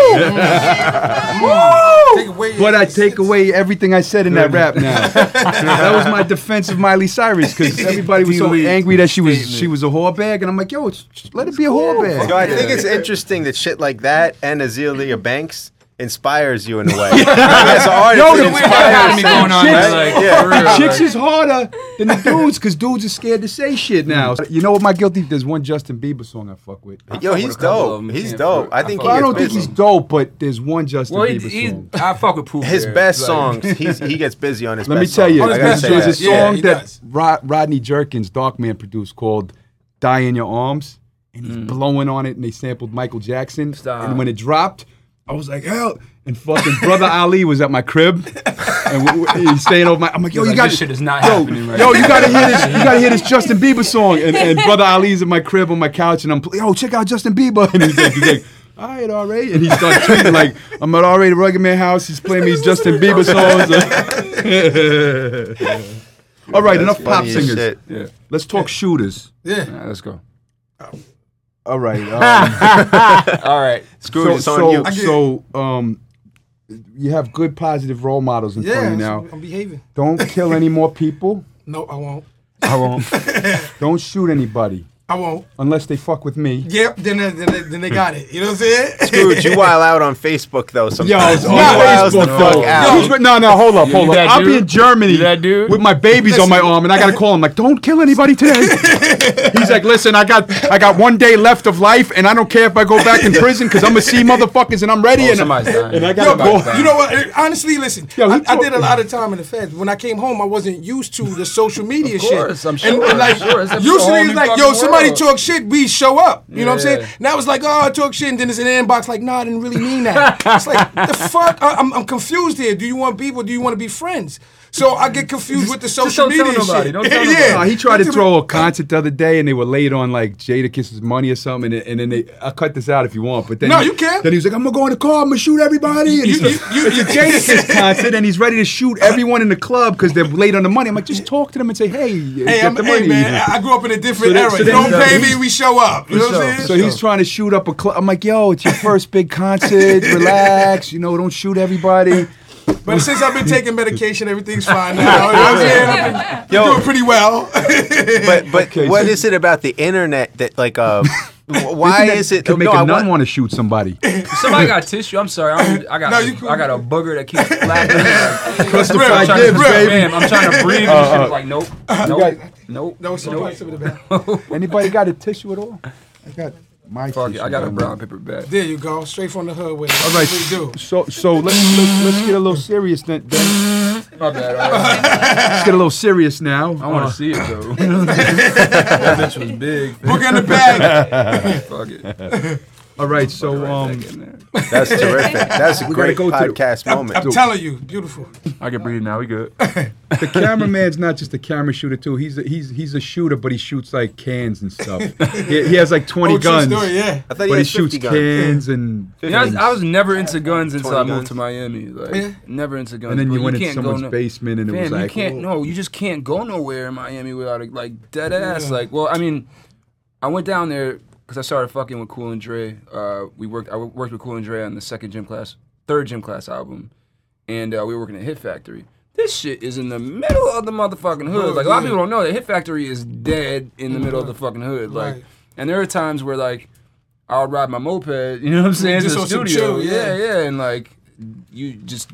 take away But I take away everything I said in that rap now. That was my defense of Miley Cyrus because everybody was so Delete angry that she was statement. she was a whore bag, and I'm like, yo, it's, just let it be a whore bag. Yo, I think it's interesting that shit like that and Azealia Banks inspires you in a way. As an artist, Yo, it the weird inspires dichotomy you. going on Chicks- there, like, Yeah. for real, Chicks like- is harder than the dudes because dudes are scared to say shit now. You know what my guilty? There's one Justin Bieber song I fuck with. Yo, fuck he's with a couple of dope. them. He's Can't dope. fuck- I I think fuck he I gets don't think busy. he's dope, but there's one Justin Well, he, Bieber he's, song. I fuck with Pooh His Bear. best Like- songs, he's, he gets busy on his Let me best tell you, songs. his I gotta best say there's a that. Yeah, song he that does. Rod- Rodney Jerkins, Darkman, produced called "Die in Your Arms," and he's blowing on it, and they sampled Michael Jackson. Stop. And when it dropped, I was like, "Hell!" And fucking Brother Ali was at my crib, and we, we, he's staying over my. I'm like, "Yo, He's you like, got this shit is not yo, happening right yo, now." you gotta hear this. You gotta hear this Justin Bieber song." And, and Brother Ali's at my crib on my couch, and I'm, "Yo, check out Justin Bieber," and he's like, he's like all right, all right. And he starts tweeting like, I'm at All Right, the Rugged Man house. He's playing me Justin Bieber songs. All right, enough pop funny as singers. shit. Yeah. Let's talk shooters. Yeah. All right, let's go. All right. Um, All right. Screw so, it, it's on so, you. so, um, you have good, positive role models in front of Yeah. you now. I'm behaving. Don't kill any more people. No, I won't. I won't. Don't shoot anybody. I won't. unless they fuck with me. Yep. Then they, then they, then they got it. You know what I'm saying? Scrooge, you wild out on Facebook though. Sometimes. Yo, it's you on wiles the Facebook, fuck though. out. Yo, no, no, hold up, You hold up. that I'll be dude? in Germany You that dude? with my babies on my arm, and I gotta call him like, "Don't kill anybody today." He's like, "Listen, I got, I got one day left of life, and I don't care if I go back in prison because I'm gonna see motherfuckers, and I'm ready." Oh, and, somebody's dying. and I Yo, gotta but go. you know what? Honestly, listen. Yo, he I, I did a talk- lot of time in the Feds. When I came home, I wasn't used to the social media Of course, shit. I'm And- sure, And, like, I'm sure. It's a usually whole it's new like, yo, fucking somebody world. talk shit, we show up. You know what I'm Yeah. saying? Now it's like, oh, I talk shit, and then it's in the inbox like, no, I didn't really mean that. It's like, the fuck? I, I'm, I'm confused here. Do you want people? Do you want to be friends? So I get confused with the social don't tell media nobody. shit. Don't tell yeah. nobody. Uh, he tried to Don't throw a concert the other day, and they were late on like Jadakiss's money or something, and, and then they. I'll cut this out if you want, but then No, he- you can. Then he was like, "I'm gonna go in the car, I'm gonna shoot everybody." And he's You- like, you- it's a Jadakiss concert, and he's ready to shoot everyone in the club because they're late on the money. I'm like, just talk to them and say, "Hey, Hey, get I'm, the hey money." man, I I grew up in a different So that- era. so You then don't he's- pay me, he's- we show up. You know what I'm saying? So he's trying to shoot up a club. I'm like, "Yo, it's your first big concert. Relax. You know, don't shoot everybody." But since I've been taking medication, everything's fine now. You know what I'm saying? I've been Yo. doing pretty well. But but Okay, what so- is it about the internet that like uh wh- why Isn't that- is it could make no, a I nun want- want to shoot somebody? Somebody got tissue. I'm sorry. I'm, I got No, you cool. I got a booger that keeps flapping. Like, Justified I'm trying to, Gibbs, baby. man, I'm trying to breathe. and shit. Like nope, nope, got- nope. No, some nope. parts of it about. Anybody got a tissue at all? I got my Fuck it. tissue. I got a man. brown paper bag. There you go, straight from the hood with it. All right, That's what we do. so so let's, let's let's get a little serious then. then. My bad. All right. Let's get a little serious now. I want to see it though. That bitch was big. Book in the bag. Fuck it. All right, so Right um, back in there. That's terrific. That's a We gotta great go to the- podcast moment. I'm telling you, beautiful. I can breathe now. We good. the cameraman's not just a camera shooter too. He's a, he's he's a shooter, but he shoots like cans and stuff. he, he has like twenty Oh, true guns, story, yeah. I thought but he had shoots fifty guns. cans and. You know, I, was, I was never into guns until I twenty moved guns. to Miami. Like, Yeah. never into guns. And then bro. you went into can't go someone's no- basement and it was Fam, like, you can't. oh. No, you just can't go nowhere in Miami without a, like dead ass. Yeah. Like, well, I mean, I went down there because I started fucking with Cool and Dre. Uh, we worked. I worked with Cool and Dre on the second gym class, third gym class album, and uh, we were working at Hit Factory. This shit is in the middle of the motherfucking hood. Like a lot of yeah. people don't know that Hit Factory is dead in the middle of the fucking hood. Like, Right. and there are times where like I would ride my moped. You know what I'm saying? Just to the on some studio. chill, yeah. yeah, yeah, and like you just.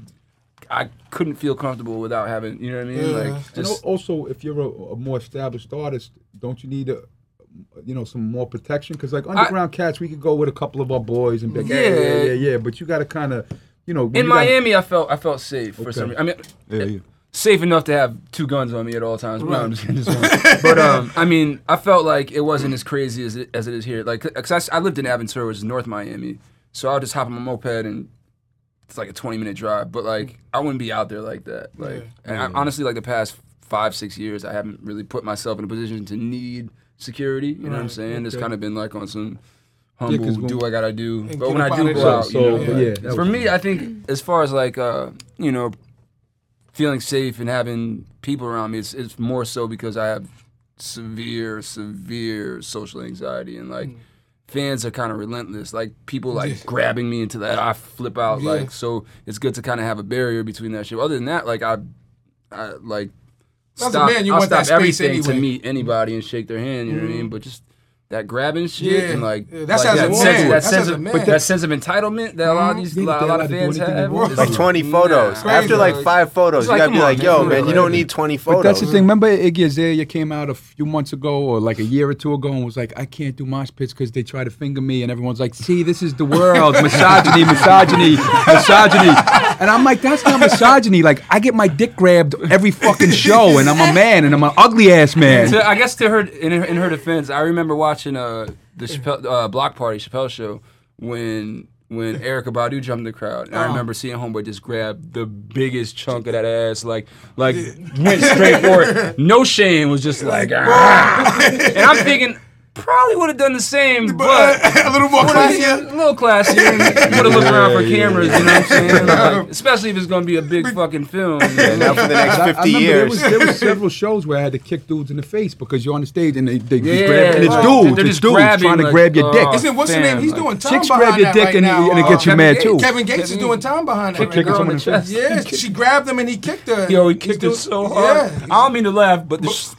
I couldn't feel comfortable without having, you know what I mean? Yeah. Like, And just al- also, if you're a, a more established artist, don't you need a, you know, some more protection? Because like underground cats, we could go with a couple of our boys and be like, yeah, yeah, Yeah. yeah, yeah. But you got to kind of, you know, when in you gotta- Miami, I felt I felt safe for Okay. some reason. I mean, yeah, yeah. safe enough to have two guns on me at all times. No, I'm just kidding, just one. But um, I mean, I felt like it wasn't as crazy as it, as it is here. Like, cause I, s- I lived in Aventura, which is North Miami, so I'll just hop on my moped and it's like a twenty minute drive. But like, I wouldn't be out there like that. Like, and I, honestly, like the past five six years, I haven't really put myself in a position to need security. You know what I'm Right, saying? It's okay. kind of been like on some. Yeah, Humble, 'cause when- do what I gotta do. And But get when I up do out of go there. out, So- you know, so, yeah, that for was- me, I think as far as like uh, you know, feeling safe and having people around me, it's, it's more so because I have severe, severe social anxiety and like fans are kind of relentless. Like people like Yeah. grabbing me into that, I flip out. Yeah. Like so, it's good to kind of have a barrier between that shit. Other than that, like I, I like As a stop. man, you I'll want that stop space everything to anyway. meet anybody and shake their hand. You know what I mean? But just. That grabbing shit Yeah. and like Yeah, that's like as a that man. sense, that That's sense as a of man. but that sense of entitlement that a lot of these Yeah, a lot, they're a lot allowed of to do fans anything they have. want. is Like twenty nah. photos. Crazy. After like five photos, It's you like, gotta be come on, like, man, yo, come man, on, you don't man. need twenty But photos. that's the thing. Remember Iggy Azalea came out a few months ago or like a year or two ago and was like, I can't do mosh pits because they try to finger me. And everyone's like, see, this is the world. Misogyny, misogyny, misogyny. And I'm like, that's not misogyny. Like, I get my dick grabbed every fucking show and I'm a man and I'm an ugly ass man. To, I guess to her in her in her defense, I remember watching uh the Chappelle, uh, Block Party Chappelle show when when Erykah Badu jumped in the crowd. And I remember seeing Homeboy just grab the biggest chunk of that ass, like like went straight for it, no shame, was just like, ah. And I'm thinking. Probably would have done the same, but a little more a classier. little classier. Would have looked around for cameras, you know what I'm saying? Like, especially if it's gonna be a big fucking film. And now for the next I, I fifty remember there years. was, there was several shows where I had to kick dudes in the face because you're on the stage and they, they just Yeah, grab and it's like, dudes, they're it's just dudes grabbing, trying to like, grab your dick. uh, Isn't what's the Fam, name? He's like- doing time Chicks behind grab your that dick right and, now. and it Uh, gets you Kevin mad Gates. too. Kevin Gates is Kevin- doing time behind that Kick right kick now. her on the chest. Yeah, she grabbed him and he kicked her. Yo, he He's kicked doing- it so hard. Yeah. I don't mean to laugh, but the, sh-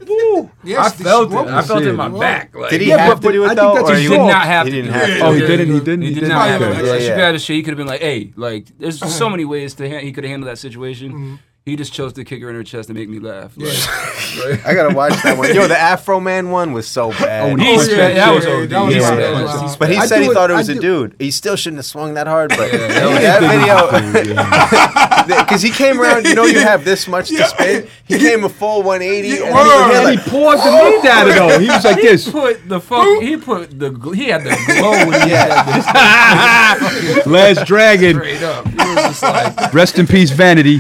Woo. Yes, I felt it. the I felt it in my Whoa. back. Like, Did he Yeah, have but- to do but I it think though, that's or a he He joke. did not have He to. didn't do have it. to. Oh, he didn't. He didn't. He did didn't? not have Okay. to. Yeah, Like, yeah. she could have a shit. He could have been like, "Hey, like, there's so many ways to ha- he could have handled that situation." Mm-hmm. He just chose to kick her in her chest and make me laugh. Like, I gotta watch that one. Yo, the Afro Man one was so bad. Oh, he Oh, spent, yeah, that was yeah, O D. that was He Yeah. spent- wild. he spent- But he I said do he it- thought it I was a do- dude. He still shouldn't have swung that hard, but Yeah, that video, because he came around. You know, you have this much to spin. He came a full one eighty. And Word. he And was he like, paused and looked at it though. He was like He this. put the fuck. He put the. gl- He had the glow when he Yeah. said this. Last Dragon. Straight up. He was just like, Rest in peace, Vanity.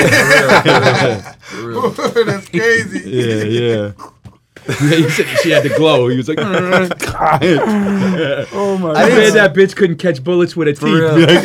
That's crazy. Yeah, yeah. Yeah, he said she had the glow. He was like, oh my I didn't man, see- that bitch couldn't catch bullets with her real. teeth.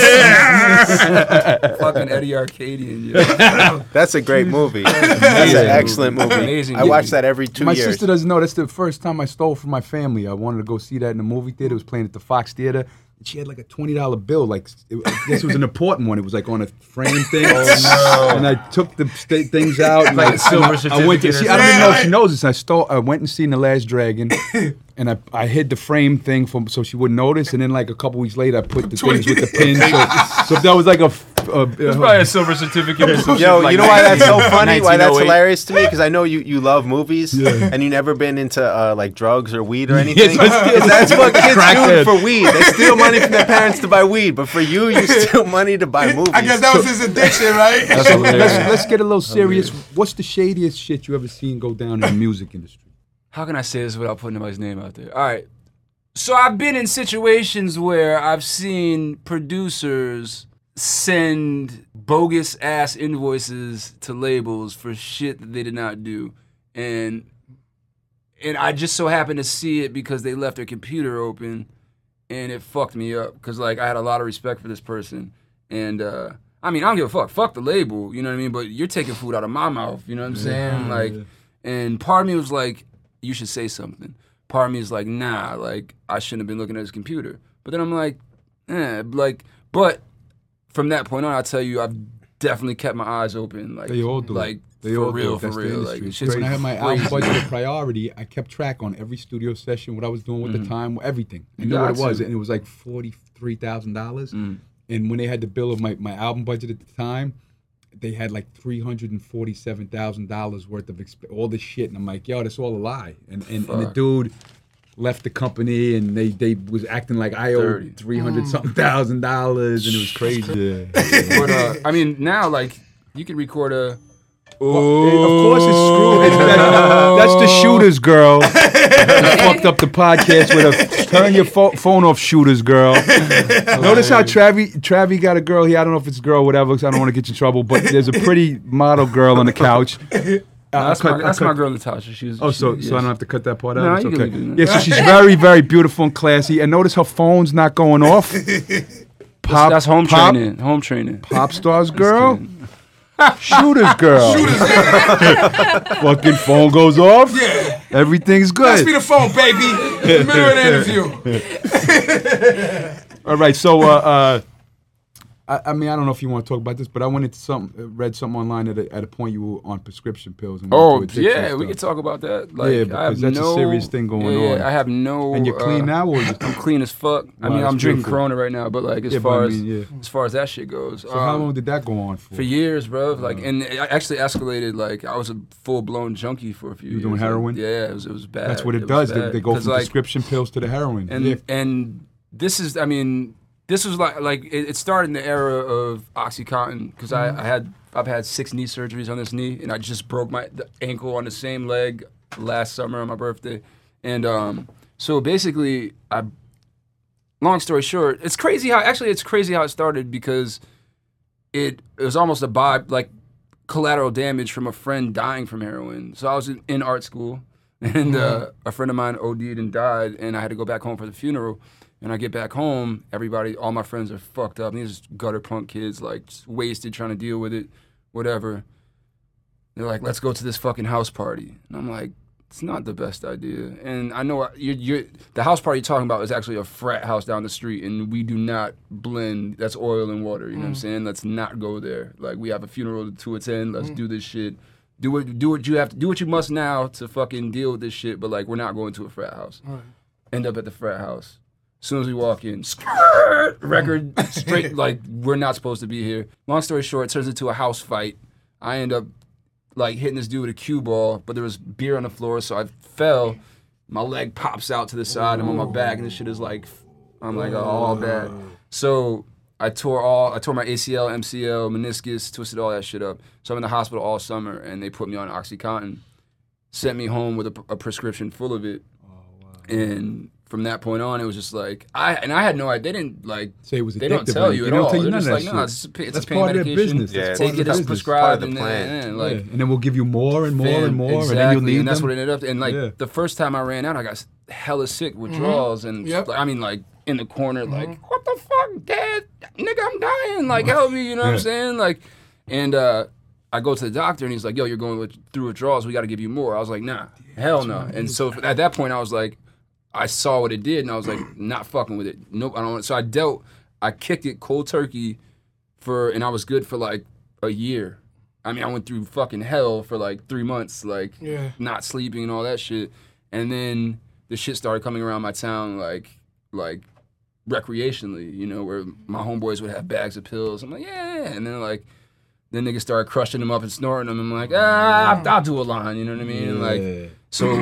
fucking Eddie Arcadian. Yeah. that's a great movie. That's an excellent movie. Amazing I watch movie. that every two My years. sister doesn't know. That's the first time I stole from my family. I wanted to go see that in the movie theater. It was playing at the Fox Theater. And she had like a twenty dollar bill. Like, it, I guess it was an important one. It was like on a frame thing. Oh, no. And I took the st- things out. And Like I, a silver and I, I went to certificate or see, I don't even know if she something. knows this. I stole. I went and seen The Last Dragon. And I, I hid the frame thing from so she wouldn't notice. And then like a couple weeks later, I put the things with the pins. So, so if that was like a, a, It's probably a silver certificate. Or some Yo, shit like you know why that's so nineteen- funny? Why that's nineteen oh eight? hilarious to me? Because I know you, you love movies, and you never been into uh, like drugs or weed or anything. Yes, I steal- that's what kids Crackhead. do for weed. They steal money from their parents to buy weed, but for you, you steal money to buy movies. I guess that was his addiction, right? So let's, let's get a little serious. What's the shadiest shit you ever seen go down in the music industry? How can I say this without putting anybody's name out there? All right. So I've been in situations where I've seen producers send bogus ass invoices to labels for shit that they did not do. And and I just so happened to see it because they left their computer open and it fucked me up. Cause like I had a lot of respect for this person. And uh I mean I don't give a fuck. Fuck the label, you know what I mean? But you're taking food out of my mouth, you know what I'm saying? Like and part of me was like, you should say something. Part of me is like, nah, like, I shouldn't have been looking at his computer. But then I'm like, eh, like, but from that point on, I tell you, I've definitely kept my eyes open. Like, They all do. Like, They for all real, do. for That's the real. industry. Like, it's just when I had my album crazy. budget of priority, I kept track on every studio session, what I was doing with the time, everything. I knew got what it was, to. and it was like forty-three thousand dollars. Mm. And when they had the bill of my, my album budget at the time, they had like three hundred forty-seven thousand dollars worth of exp- all this shit. And I'm like, yo, that's all a lie. And and, and the Fuck. dude left the company, and they, they was acting like I Dirty. owed three hundred something thousand dollars, and it was crazy. But, uh, I mean, now, like, you can record a. Well, it- of course it's screwed. It's that, that's the Shooters girl. I fucked up the podcast with a turn your pho- phone off, Shooters girl. Notice how Travi Travi got a girl here. I don't know if it's a girl, whatever, because I don't want to get you in trouble. But there's a pretty model girl on the couch. Uh, That's, I cut- my, that's I my cut- girl, Natasha. She was, Oh, so she, so I don't have to cut that part out. No, It's you can okay. leave it in. Yeah, so she's very very beautiful and classy. And notice her phone's not going off. Pop, That's home pop, training. Home training. Pop stars girl. Shooters girl. Fucking phone goes off. Yeah. Everything's Pass me good. the phone, baby. In the middle of the interview. All right, so uh, uh, I, I mean, I don't know if you want to talk about this, but I went into some, uh, read something online at a, at a point you were on prescription pills. And went Oh, through addiction yeah, we stuff. can talk about that. Like, Yeah, I because have that's a no, serious thing going yeah, yeah, on. I have no. And you're clean uh, now, or is it? I'm clean as fuck. I Wow, mean, that's I'm drinking beautiful. Corona right now, but like as Yeah, but far I as mean, yeah. as far as that shit goes, So how um, long did that go on for? for years, bro. Like, and it actually escalated. Like, I was a full blown junkie for a few You years. doing Like, heroin? yeah, it was. It was bad. That's what it, was does. They, bad. they go 'Cause, from like, prescription pills to the heroin. and yeah. and this is, I mean, this was like like it, it started in the era of OxyContin because I, I had I've had six knee surgeries on this knee, and I just broke my the ankle on the same leg last summer on my birthday, and um, so basically, I. Long story short, it's crazy how actually it's crazy how it started because it, it was almost a by like collateral damage from a friend dying from heroin. So I was in, in art school, and uh, a friend of mine OD'd and died, and I had to go back home for the funeral. And I get back home, everybody, all my friends are fucked up. These gutter punk kids, like, just wasted, trying to deal with it, whatever. They're like, let's go to this fucking house party. And I'm like, it's not the best idea. And I know you're, you're, the house party you're talking about is actually a frat house down the street, and we do not blend, that's oil and water, you know what I'm saying? Let's not go there. Like, we have a funeral to attend, let's do this shit. do what do what you have to do what you must now to fucking deal with this shit. But like, we're not going to a frat house. Right. End up at the frat house. As soon as we walk in, skirt, record straight, like we're not supposed to be here. Long story short, it turns into a house fight. I end up like hitting this dude with a cue ball, but there was beer on the floor, so I fell. My leg pops out to the side. I'm on my back, and this shit is like, I'm like, oh, all bad. So I tore all, I tore my A C L, M C L, meniscus, twisted all that shit up. So I'm in the hospital all summer, and they put me on OxyContin, sent me home with a, a prescription full of it, and from that point on, it was just like I and I had no idea. They didn't like Say it was they don't addictive tell or you anything. at They don't all. tell you They're none just of like, that no, shit. it's, a, it's That's a pain part of their medication. business. Yeah, That's it's Take part it of as their business. prescribed, Part of the and plan. then, and, Yeah, like, and then we'll give you more and more Fan- and more, exactly, and then you need and that's them. what it ended up. And like Yeah. the first time I ran out, I got hella sick withdrawals, and Yep. like, I mean, like in the corner, like what the fuck, Dad, nigga, I'm dying. Like help me, you know what I'm saying? Like, and uh, I go to the doctor, and he's like, yo, you're going with, through withdrawals. We got to give you more. I was like, nah, hell no. And so at that point, I was like, I saw what it did, and I was like, not fucking with it. Nope, I don't want. So I dealt, I kicked it cold turkey for, and I was good for like a year. I mean, I went through fucking hell for like three months, like Yeah. not sleeping and all that shit. And then the shit started coming around my town, like, like recreationally, you know, where my homeboys would have bags of pills. I'm like, yeah, yeah. And then like, then niggas started crushing them up and snorting them. I'm like, ah, I'll do a line, you know what I mean? Like, so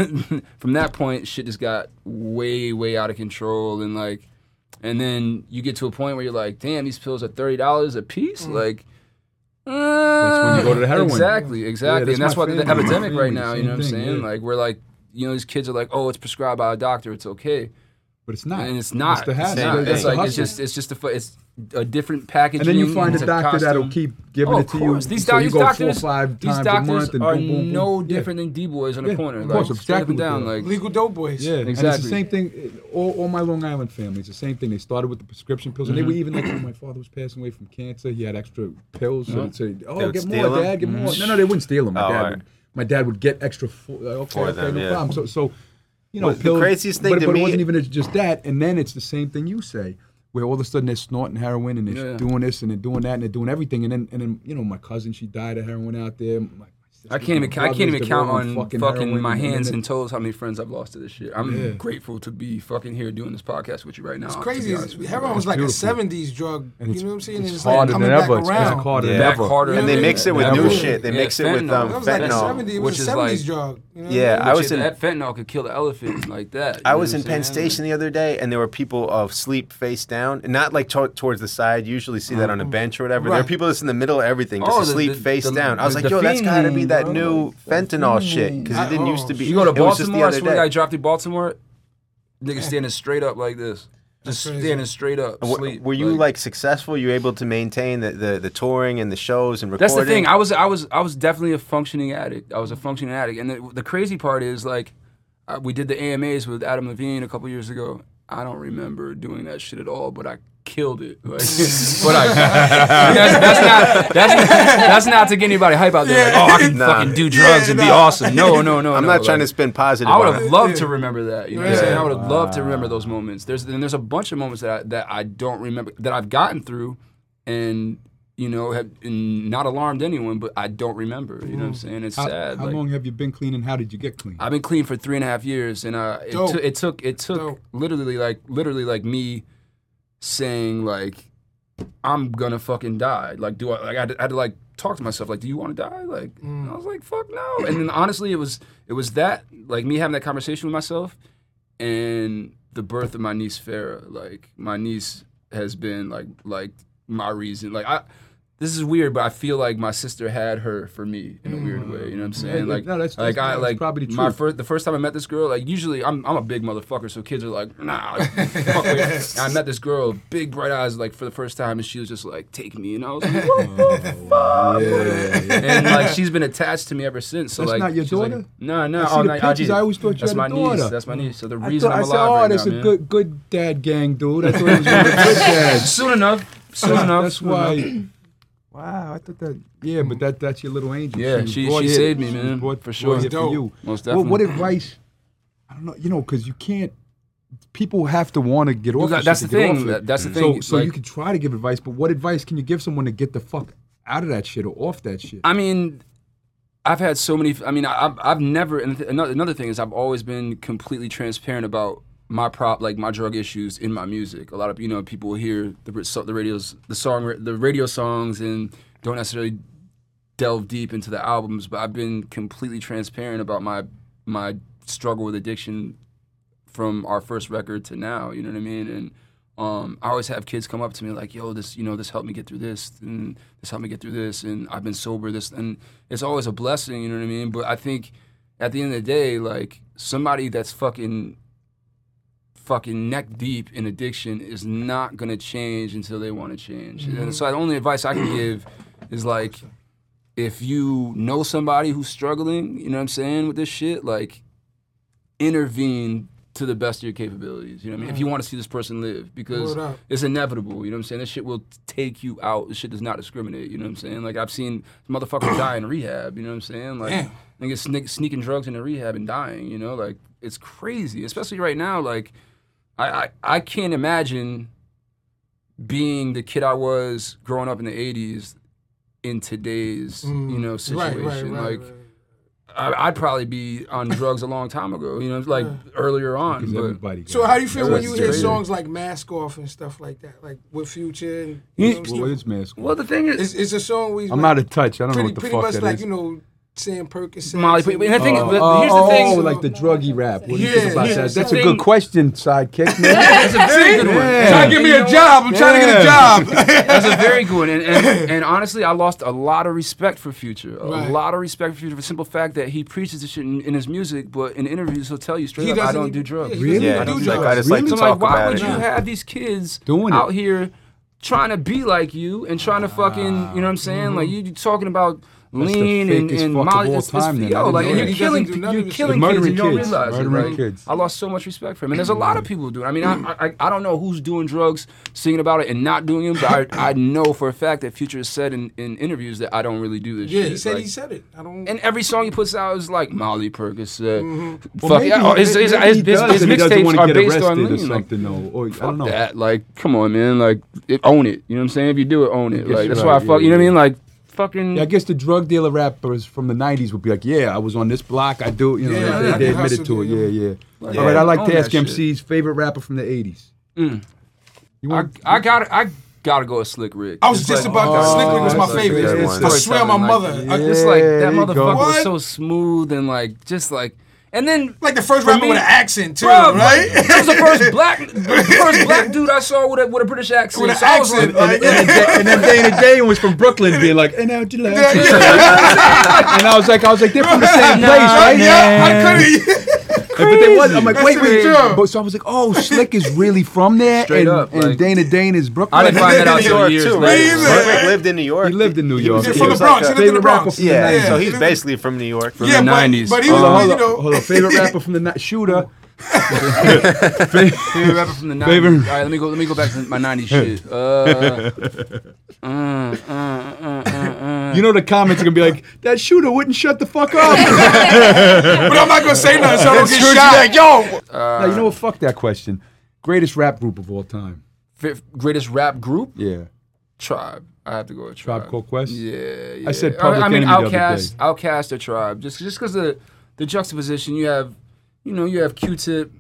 from that point, shit just got way, way out of control. And like, and then you get to a point where you're like, damn, these pills are thirty dollars a piece? Like, uh, That's when you go to the heroin. Exactly, Yeah, exactly. that's and that's my why the family. epidemic My right family, now, you same know what I'm thing, saying? yeah. Like, we're like, you know, these kids are like, oh, it's prescribed by a doctor, it's okay. But it's not. And it's not. It's the It's, habit. not. Same It's thing. like, the it's hustle. just, it's just a, fu- it's a different packaging. And then you find it's a doctor that'll costume. keep giving Oh, it of to course. you. These, so doc- you these go doctors, four or five these times doctors a month and are boom, boom, boom. no Yeah. different than D-boys on the Yeah, corner. of Like, course, that's straight up exactly and down. what they are. Like, Legal dope boys. Yeah, and it's Exactly. the same thing. All, all my Long Island family, it's the same thing. They started with the prescription pills, and they were even like, when my father was passing away from cancer, he had extra pills. So they'd say, "Oh, They would get steal more, them? Dad, get more." No, no, they wouldn't steal them. My Oh, dad all right. would. My dad would get extra. For, okay, For okay, them, no yeah. problem. So, so you know, Well, the pills, craziest thing but, to but me- it wasn't even just that. And then it's the same thing you say, where all of a sudden they're snorting heroin and they're Yeah. doing this and they're doing that and they're doing everything. And then, and then, you know, my cousin, she died of heroin out there. My, I can't even my I can't brothers, even they're count all on fucking, heroin, my and then hands they- and toes how many friends I've lost to this shit. I'm Yeah. grateful to be fucking here doing this podcast with you right now. It's to be crazy. honest with you. Heroin was like beautiful. a seventies drug. And You it's- know what I'm saying? It's It's like harder coming than back ever. It's around. harder than Yeah. Back ever. harder And than they mix it with ever. new shit. They Yeah, mix it with fentanyl. um, That was like a fentanyl. seventies. It Which was a is seventies like- drug. You know what Yeah, I I mean? was Which in- that fentanyl could kill the elephant like that. you I know was what in I'm Penn saying? Station the other day, and there were people of sleep face down, and not like to- towards the side. You usually see that on a bench or whatever. There are Right. people that's in the middle of everything, just Oh, the- asleep the- face the- down. I was the- like, the yo, that's got to be fiend, that bro. new fentanyl shit because it didn't I- used to be. You go to it was just the Baltimore, I other swear to God, I day. dropped in Baltimore, nigga standing straight up like this. Just crazy. standing straight up, W- sleep. Were you like successful? You were able to maintain the, the, the touring and the shows and recording? That's the thing. I was I was I was definitely a functioning addict. I was a functioning addict, and the, the crazy part is like, uh, we did the A M As with Adam Levine a couple years ago. I don't remember doing that shit at all, but I killed it. Like, but I, that's, that's not that's not, that's not to get anybody hype out there. Like, oh, I can Nah. fucking do drugs Yeah, and be nah. awesome. No, no, no. I'm no. not trying to Like, spin positive. I would on have it. loved to remember that. You know what I'm Yeah. saying? I would have loved to remember those moments. There's and there's a bunch of moments that I, that I don't remember that I've gotten through, and you know have and not alarmed anyone, but I don't remember. You know what I'm saying? It's How, sad. how like, long have you been clean and how did you get clean? I've been clean for three and a half years, and uh, it, Dope. took it took it took Dope. literally like literally like me saying like I'm gonna fucking die. Like, do I? Like, I had, to, I had to like talk to myself. Like, do you want to die? Like, I was like, fuck no. And then honestly, it was it was that like me having that conversation with myself, and the birth of my niece Farah. Like, my niece has been like like my reason. Like, I. This is weird, but I feel like my sister had her for me in a weird way. You know what I'm saying? Yeah, Like, no, that's- like that's- I that's like probably the my truth. first the first time I met this girl. Like, usually I'm I'm a big motherfucker, so kids are like, nah. Like, fuck with you. And I met this girl, big bright eyes, like for the first time, and she was just like, take me, and I was like, what the fuck? And like she's been attached to me ever since. So That's like, not your she's like- daughter? no, no. I see oh, the no, pictures, did. I always thought you That's had my a daughter. niece. That's my niece. So the I reason thought, I'm I said, alive oh, right that's now, a man. good good dad gang, dude. I thought it was one of the good dads. Soon enough. Soon enough. That's soon enough. why. Wow, I thought that. Yeah, but that that's your little angel. Yeah, was she- brought she here- saved me, she was man, brought- for sure. brought here Dope. for you. Most Well, what definitely. advice? I don't know, you know, because you can't. People have to want to get You off. got- shit that's to the get thing. off it. That- that's the So, thing. so Like- you can try to give advice, but what advice can you give someone to get the fuck out of that shit or off that shit? I mean, I've had so many. I mean, I, I've I've never. And th- another another thing is, I've always been completely transparent about my prop, like my drug issues in my music. A lot of you know people will hear the so- the radios, the song, the radio songs, and don't necessarily delve deep into the albums. But I've been completely transparent about my my struggle with addiction from our first record to now. You know what I mean? And Um, I always have kids come up to me like, yo, this, you know, this helped me get through this, and this helped me get through this, and I've been sober, this, and it's always a blessing, you know what I mean? But I think at the end of the day, like, somebody that's fucking, fucking neck deep in addiction is not gonna change until they want to change. Mm-hmm. And so the only advice I can give is like, if you know somebody who's struggling, you know what I'm saying, with this shit, like, intervene to the best of your capabilities, you know what I mean? If you want to see this person live, because it's inevitable, you know what I'm saying? This shit will take you out. This shit does not discriminate, you know what I'm saying? Like, I've seen motherfuckers die in rehab, you know what I'm saying? Like, niggas sneak, sneaking drugs into rehab and dying, you know? Like, it's crazy, especially right now. Like, I, I, I can't imagine being the kid I was growing up in the eighties in today's, mm, you know, situation. Right, right, right, like, right. I, I'd probably be on drugs a long time ago, you know, like yeah. earlier on. But, so how do you feel when you hear songs like Mask Off and stuff like that, like with Future? And, you know, what is Mask Off? Well, the thing is, it's, it's a song where he's I'm like, out of touch. I don't pretty, know what the pretty fuck much that like, is. you know, Sam Perkins. Molly, and the thing, uh, is, uh, here's the oh, thing. Oh, like the druggy rap. What do you yeah, think about yeah, that? That's thing, a good question, sidekick. Man. That's a very good one. Yeah. Trying to give me a job. I'm yeah. trying to get a job. That's a very good one. And, and, and honestly, I lost a lot of respect for Future. A right. lot of respect for Future for the simple fact that he preaches this shit in, in his music, but in interviews he'll tell you straight he up, I don't do drugs. Yeah, really? Yeah, I don't he's do like, drugs. I just Really? like to So talk like, why about would it. you have these kids Doing out it. here trying to be like you and trying to fucking, you know what I'm saying? Mm-hmm. Like, you talking about That's lean the and, fakest and fuck Molly. of all It's, it's, time, then. yo, I like, didn't and know you're that. He killing, doesn't do none you're of this killing shit. kids and you don't Murdering kids. realize it. Murdering Like, kids. I lost so much respect for him. And there's a lot of people who do it. I mean, I, I I don't know who's doing drugs, singing about it, and not doing it, but I, I know for a fact that Future has said in, in interviews that I don't really do this Yeah, shit. he said like, he said it. I don't. and every song he puts out is like Molly Percocet. Mm-hmm. Well, Fuck maybe yeah. Oh, he- his his, maybe his, he his, does, his and he doesn't mixtapes wanna are get based on arrested or lean. Like, something, though. Or, I fuck don't know. that. Like, come on, man. Like, it, own it. You know what I'm saying? If you do it, own it. guess Like, you're that's right, why I fuck. yeah, You know what I yeah. mean? Like, fucking. Yeah, I guess the drug dealer rappers from the nineties would be like, yeah, I was on this block, I do, you know, Yeah, they, I they can admitted hustle, to it, yeah. yeah, yeah. Like, All right, I like own to that ask shit. M C's favorite rapper from the eighties. Mm. You I, want, I got I gotta go with Slick Rick. I was It's just like- about that. Oh, Slick Rick was my that's a favorite. good one. I swear, my Like, mother. Yeah. I- It's like that There you go. motherfucker was What? so smooth and like just like, and then Like the first For rapper me- with an accent too, Bro, right? That was the first black, the first black dude I saw with a with a British accent. With an So I was accent, like, like- and, then, and then Dana Day was from Brooklyn being like, and now July. Yeah, yeah. And I was like, I was like, they're from the same Nah, place, right? Yeah, I couldn't. But they was. I'm like, That's wait, wait. true. But so I was like, oh, Slick is really from there, Straight and, up, and like- Dana Dane is Brooklyn. I didn't find that out New till York years too, later. right? Me either. Slick Rick lived in New York. He lived in New He York. was- He's he from the was Bronx. like He a- lived in the Favorite rapper Bronx. from the Yeah, nineties. so he he's lived- basically from New York. From Yeah, the but- nineties. but he Oh, was- Hold you up, know- hold up. Favorite rapper from the ni- shooter. favorite rapper from the nineties. Favorite- All right, let me go. Let me go back to my nineties shit. Uh, uh, uh, uh, uh, uh. You know the comments are gonna be like, that shooter wouldn't shut the fuck up. But I'm not gonna say nothing, so I don't get shot. Like, yo, No, you know what? Fuck that question. Greatest rap group of all time. Fifth greatest rap group? Yeah. Tribe. I have to go with Tribe. Tribe Called Quest? Yeah, yeah. I said I- Public I mean, Enemy the other Outkast, day. Outkast or Tribe. Just just because the the juxtaposition you have, you know, you have Q-Tip,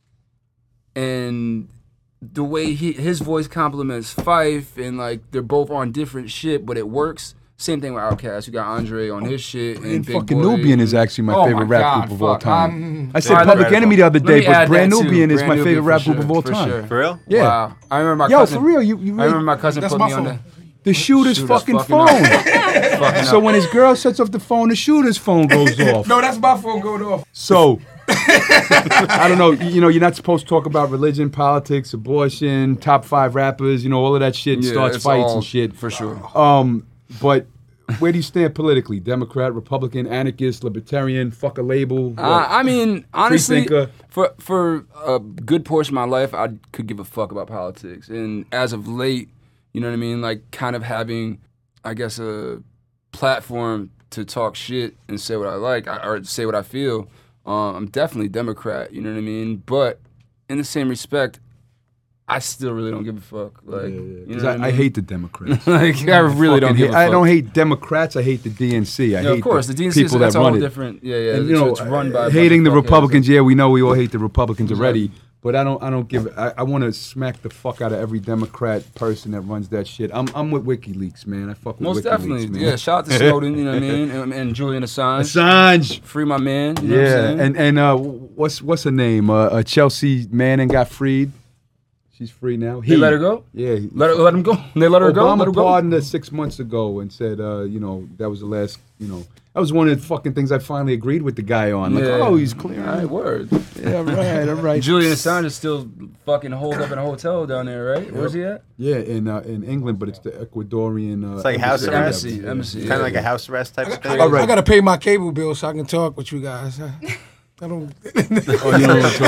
and the way he his voice complements Fife, and like they're both on different shit, but it works. Same thing with Outkast. You got Andre on his shit, and, And Big fucking Boy. Nubian is actually my Oh favorite my rap God, group of all fuck. time. I'm- I said All right, Public let me- Enemy the other let day, me but add Brand that too. Nubian is Brand my Nubian favorite for rap sure, group of all for time. sure. for real? Yeah. Wow. I remember my Yo, cousin. for real, you, you I really, remember my cousin That's put my me on phone. the the shooter's Shooter's fucking fucking phone. fucking So up. when his girl sets off the phone, the shooter's phone goes off. No, that's my phone going off. So, I don't know. You know, you're not supposed to talk about religion, politics, abortion, top five rappers. You know, all of that shit Yeah, starts it's fights all- and shit. for sure. Um, but where do you stand politically? Democrat, Republican, anarchist, libertarian? Fuck a label. Uh, what? I mean, honestly, thinker. for for a good portion of my life, I could give a fuck about politics. And as of late, you know what I mean, like kind of having, I guess, a platform to talk shit and say what I like I- or say what I feel. Um, I'm definitely Democrat. You know what I mean. But in the same respect, I still really don't give a fuck. Like, Yeah, you because know I, what I mean? hate the Democrats. like, I really don't Fucking give hate- a fuck. I don't hate Democrats. I hate the D N C. I Yeah, hate of course, the, D N C is people that's that all run it. different. Yeah, yeah. And you know, it's run by a bunch hating the of fuckheads. Republicans. Yeah, we know we all hate the Republicans already. But I don't. I don't give. I, I want to smack the fuck out of every Democrat person that runs that shit. I'm. I'm with WikiLeaks, man. I fuck with Most WikiLeaks, definitely. man. Yeah, shout out to Snowden, you know what I mean? And, and Julian Assange. Assange. Free my man. You know what I'm Yeah, saying? and and uh, what's what's her name? Uh, uh, Chelsea Manning got freed. She's free now. They let her go? Yeah. he- Let, her, let him go. They let her go. Obama Let her go. pardoned her six months ago and said, uh, you know, that was the last, you know, that was one of the fucking things I finally agreed with the guy on. Like, Yeah. oh, he's clear. All right, word. Yeah, right, all right. Julian Assange is still fucking holed up in a hotel down there, right? Where's he at? Yeah, in uh, in England, but it's the Ecuadorian. Uh, It's like house embassy. arrest? Embassy. Embassy. Kind of like a house arrest type of thing. All right. I gotta pay my cable bill so I can talk with you guys. I don't. Oh, you know what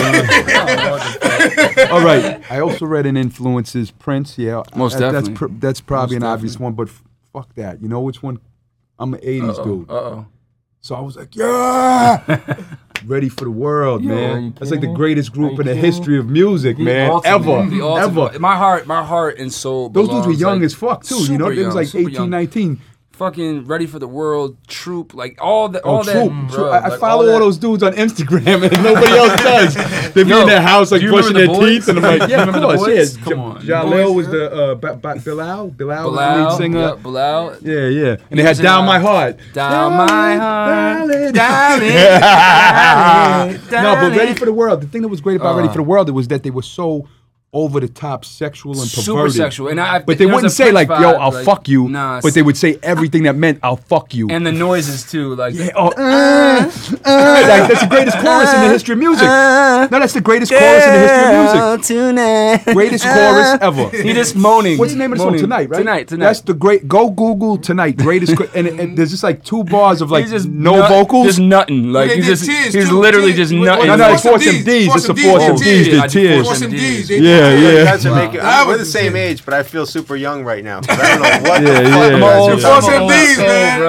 I'm talking All right. I also read in Influences Prince. Yeah, Most that- definitely. That's pr- that's probably Most an obvious definitely. one, but f- fuck that. You know which one? I'm an eighties Uh-oh. dude. Uh-oh. So I was like, yeah, ready for the world, Yo, are man. you That's like the kidding me? greatest Are group you in the kidding me? history of music, The man. ultimate, Ever, the ultimate. ever. My heart, my heart and soul. Those dudes were belongs, young like, as fuck too. You know, super they was young, like super eighteen, young. nineteen. Fucking Ready for the World, Troop, like all the, Oh, all that. true, bro, true. I, I like, follow all, that. those dudes on Instagram, and nobody else does. They be Yo, in their house like do you brushing remember their The teeth, Boys? and I'm like, yeah, of Remember The course, Boys? yeah. Come on. Jaleel Boys, was yeah. the uh, ba- ba- Bilal, Bilal, was the Bilal, lead singer. yeah, Bilal. Yeah, yeah. And He they had was in, Down uh, My Heart. Down my heart, darling. darling, darling, No, but Ready darling. for the World. The thing that was great about Ready Uh. for the World it was that they were so over the top sexual and perverted. Super sexual, and I. But they there was wouldn't a say Prince like, vibe, yo, I'll like, fuck you. Nah, But they would say everything that meant I'll fuck you. and the noises too, like. Yeah, oh, uh, uh, like, that's the greatest chorus in the history of music. No, that's the greatest chorus in the history of music. Tonight. Greatest chorus ever. He just moaning. What's the name of the song? Moaning. Tonight, right? Tonight, tonight. That's the great. Go Google Tonight. Greatest. cho- and, and there's just like two bars of like He's just no nut- vocals. just nutting. Like They he's did just tears, he's too, literally tears. just Wait, nutting. no, no, it's Force Force M M Ds, Ds. It's Force the M Ds, Force oh, M Ds. yeah, The I did tears. Force Force M M Ds. Ds. they- Yeah, You yeah. guys are making. Wow. We're the same age, but I feel super young right now. 'cause I don't know what Yeah, the fuck yeah. you I'm guys old. are Force talking M about. Ds, man.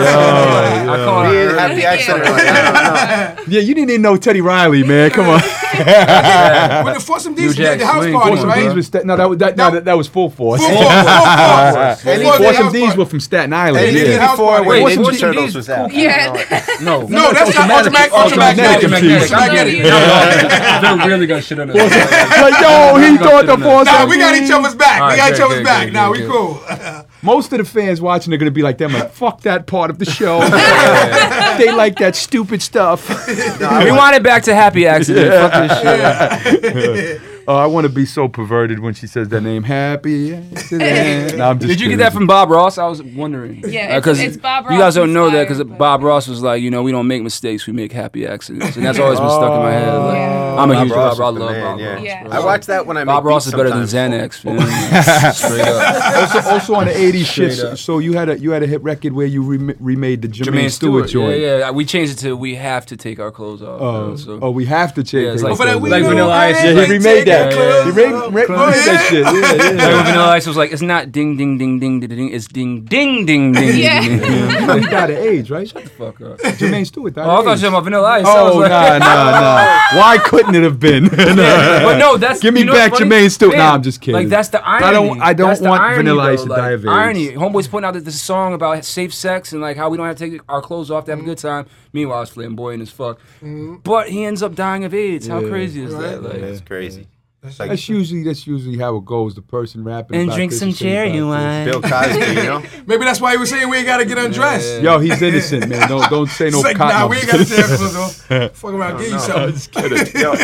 I call Me her and Happy Accident. Like, I don't know. Yeah, you didn't even know Teddy Riley, man. Come on. When the Force M Ds New did Jack the house Swing, parties, come on, Force M Ds right? was Stat- no, that was that, no, that, that was Full Force. Full Force, Full Force. Full Any Force did Force M house Ds parties. were from Staten Island. And Yeah. even Yeah. before Wait, when Force Ninja M Ds Turtles was out. Yeah. No, No, that's not Automatic- automatic, automatic, Automatic automatic. Team. I get it. they're really gonna shit on us. Like, yo, he thought the Force Nah, M we got Ds. each other's back. All We right, got each good, other's good, back. good, Nah, good, we good. cool. Most of the fans watching are gonna be like them, like fuck that part of the show. They like that stupid stuff. We want it back to Happy Accident. Fuck this shit. Oh, I want to be so perverted when she says that name. Happy accident. No, I'm just Did you get kidding. that from Bob Ross? I was wondering. Yeah, Uh, it's- 'cause it's Bob You guys Ross don't know that because inspired, but- Bob Ross was like, you know, we don't make mistakes, we make happy accidents, and that's always been stuck in my head. Like, Yeah. I'm a Bob huge Ross Bob. I was love the man, Bob yeah. Ross. Yeah. bro. I watch that when I make Bob Ross is beats better than sometimes. Xanax. Man. Straight up. also, also on the eighties shit. Straight So, up. so you had a you had a hit record where you rem- remade the Jermaine, Jermaine Stewart, Stewart. joint. Yeah, yeah. We changed it to we have to take our clothes off. Oh, bro, so. oh, we have to change. Yeah, it's take like- the But clothes we Like off. know Vanilla Ice. I Yeah, he ain't remade that. taking clothes He re- off. re- remade that shit. Yeah, Like when yeah. Vanilla Ice was like, it's not ding ding ding ding ding ding, it's ding ding ding ding. Yeah. ding, ding. You know he died of AIDS, right? Fuck up. Jermaine Stewart died Oh, I of thought AIDS. you were talking about Vanilla Ice. I was Oh, like, nah, nah, nah. Why couldn't it have been? But no, that's Give me you know back what's funny? Jermaine Stewart. Fam, Nah, I'm just kidding. Like that's the irony. I don't- I don't That's the want irony, Vanilla though, Ice to like, die of AIDS. Irony. Homeboy's pointing out that this is a song about safe sex and like how we don't have to take our clothes off to have a good time. Meanwhile, it's flamboyant as fuck. But he ends up dying of AIDS. How Yeah. crazy is that? Like, It's crazy. That's usually that's usually how it goes. The person rapping and about drink this some and saying cherry about this. wine. Bill Cosby, you know? Maybe that's why he was saying we ain't gotta get undressed. Yo, he's innocent, man. Don't don't say no It's like, cotton. nah, we ain't gotta take our clothes off. Fuck around, give you something. Yo,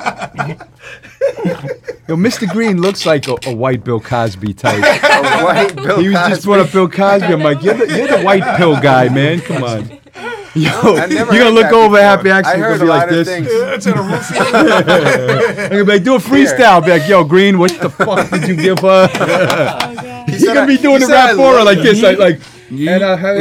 Yo, Mister Green looks like a, a white Bill Cosby type. a white Bill He was Cosby. just brought up Bill Cosby. I'm like, you're the, you're the white pill guy, man. Come on. Yo, I've you're never gonna heard look that over before. Happy I Accident. heard Gonna be a like lot of this. things. It's in a roof. I'm gonna be like, do a freestyle. Be like, yo, Green, what the fuck did you give her? He's said gonna I- be doing he the said I rap for her love like you. this, like, like. And uh, Happy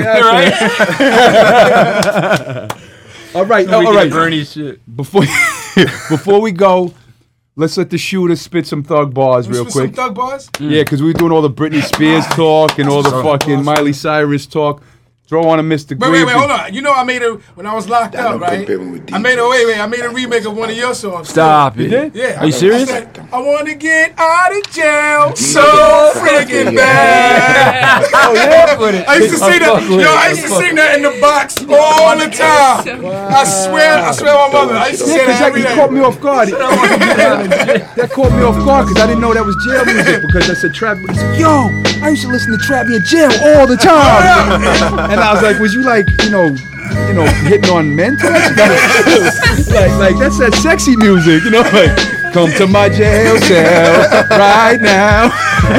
Accident. All right, all right. Bernie shit. Before before we go, let's let the shooter spit some thug bars real With some quick. thug bars? Yeah, because we were doing all the Britney Spears talk and all the fucking Miley Cyrus talk. Throw on a Mister Wait, Green. wait, wait, hold on. You know I made a, when I was locked Down up, to right? Pimpin' with I made a, wait, wait, I made a remake of one of your songs. Stop You it. did? Yeah. Are you serious? I said, I wanna get out of jail so freaking bad. Oh yeah, with it. I used to sing that. fuck with Yo, it. I used to sing that in the box all the time. I swear, I swear, my mother. I used to Yeah, say because that every that day. caught me off guard. That caught me off guard because I didn't know that was jail music. Because I said trap. He said, "Yo, I used to listen to Trappy in jail all the time." And I was like, "Was you like, you know, you know, hitting on mentors? like, like that's that sexy music, you know, like." Come to my jail cell right now.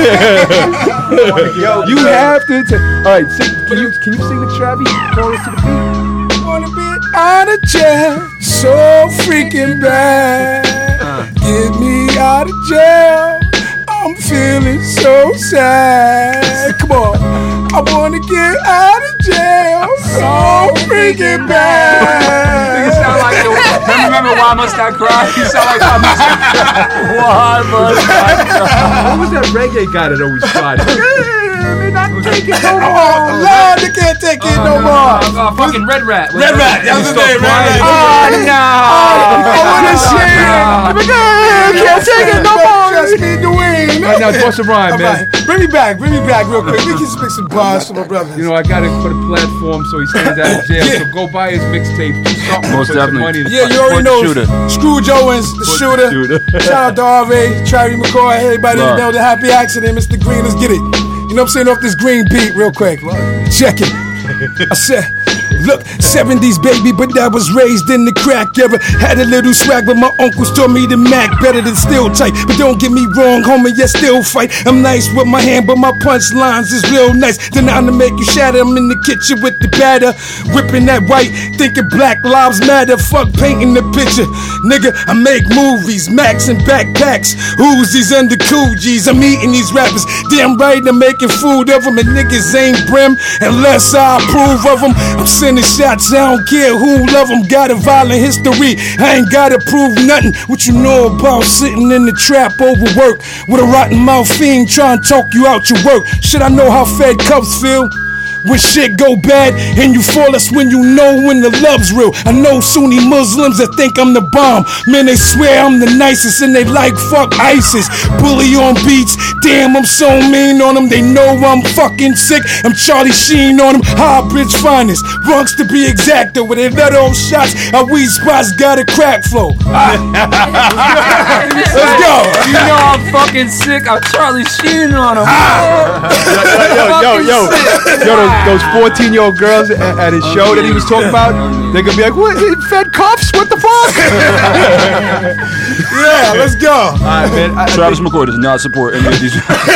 Yo, You have to. T- All right, sing, can you can you sing the Travi chorus to the beat? Wanna be out of jail so freaking bad. Get me out of jail. I'm feeling so sad. Come on. I wanna get out of jail so freaking bad. You sound like the, remember Why Must I Cry? You sound like Why Must I Cry? Why Must I Cry? What was that reggae guy that always cried? May not take it no Oh, more. Lord, they can't take it no more. Uh, fucking Red Rat. Red Rat, that was the name, Red Rat. Oh no! I wanna sing. I can't take it no more. Just me, Dwayne. All right, now bust a rhyme, All man. right, bring me back, bring me back real quick. We can spit some bars for my brothers. You know, I got to put a platform so he stays out of jail. Yeah. So go buy his mixtape. Do something. Most put some definitely. money in his Yeah, you already Put know. the shooter. Scrooge Owens, the shooter. shooter. Shout out to R A, Charlie McCoy, everybody Love. that know the happy accident. Mister Green, let's get it. You know what I'm saying? Off this green beat real quick. Check it. I said, look, seventies baby, but I was raised in the crack era. Had a little swag, but my uncles told me to Mac better than still tight. But don't get me wrong, homie, yeah, still fight. I'm nice with my hand, but my punchlines is real nice. Then I'm to make you shatter. I'm in the kitchen with the batter, whipping that white, thinking Black Lives Matter. Fuck painting the picture, nigga. I make movies, Max and backpacks, Uzis under Coogis. I'm eating these rappers, damn right. I'm making food of them, and niggas ain't brim unless I approve of them. I'm sending shots, I don't care who love them. Got a violent history, I ain't gotta prove nothing. What you know about sitting in the trap overworked with a rotten mouth fiend trying to talk you out your work? Should I know how fed cups feel? When shit go bad and you fall, that's when you know when the love's real. I know Sunni Muslims that think I'm the bomb. Man, they swear I'm the nicest and they like fuck ISIS. Bully on beats, damn, I'm so mean on them. They know I'm fucking sick. I'm Charlie Sheen on them. High bridge finest, Bronx to be exact. Where they let off shots, our weed spots got a crack flow. Ah. Let's go. You know I'm fucking sick. I'm Charlie Sheen on him. Yo, yo, yo, yo, those, those fourteen-year-old girls at, at his show that he was talking about, they're gonna be like, "What? Fed cuffs? What the fuck?" Yeah, let's go. All right, man. I, I, Travis think, McCoy does not support any of these.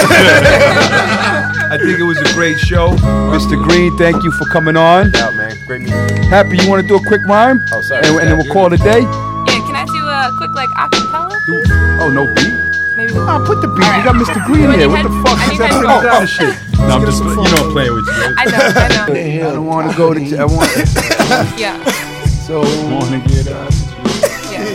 I think it was a great show, Mister Green. Thank you for coming on. out, man. Great music. Happy, you want to do a quick rhyme? Oh, sorry. And, and then we'll call it a day. Yeah, can I do a quick like acapella? Oh, no beat. Maybe. Ah, put the beat. All We got right. Mister Green Do I here. need What the head- fuck I is need that? headphones. Put down the shit. No, I'm just, you know, I'm playing with you. I know, I know. I don't want to go to. J- I want. Yeah, So. Wanna get out. yeah.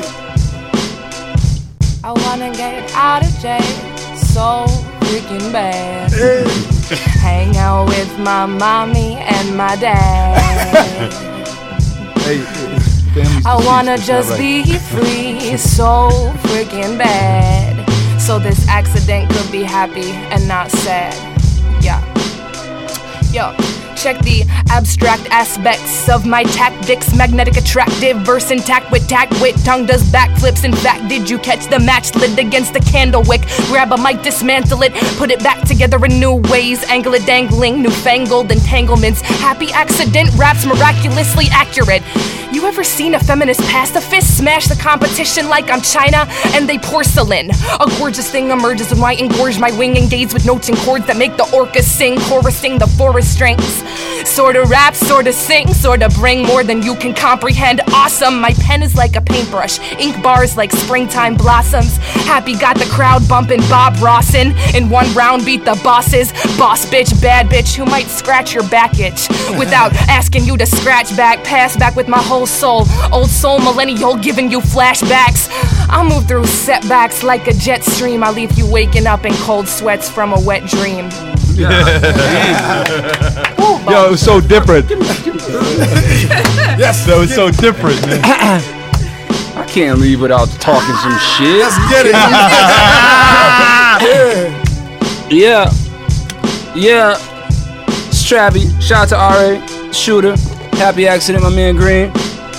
I wanna get out of jail so freaking bad. Hang out with my mommy and my dad. Hey, family's I deceased, wanna it's not just right. be free so freaking bad. So this accident could be happy and not sad. Yeah. Yo, check the abstract aspects of my tactics. Magnetic, attractive, verse intact with tact, wit. Tongue does backflips. In fact, did you catch the match lit against the candle wick? Grab a mic, dismantle it, put it back together in new ways. Angle it, dangling, newfangled entanglements. Happy accident raps miraculously accurate. You ever seen a feminist pacifist smash the competition like I'm China and they porcelain? A gorgeous thing emerges when I engorge my wing, engage with notes and chords that make the orcas sing, chorusing the forest strings. Sorta rap, sorta sing, sorta bring more than you can comprehend. Awesome, my pen is like a paintbrush, ink bars like springtime blossoms. Happy got the crowd bumping Bob Rossin. In one round beat the bosses, boss bitch, bad bitch who might scratch your back itch without asking you to scratch back, pass back with my whole soul. Old soul millennial giving you flashbacks. I'll move through setbacks like a jet stream. I'll leave you waking up in cold sweats from a wet dream. Yo, it was so different. Yes, That was so different, man. I can't leave without talking some shit. Let's get it. Yeah. Yeah. Stravy. Shout out to R A. Shooter. Happy accident, my man Green.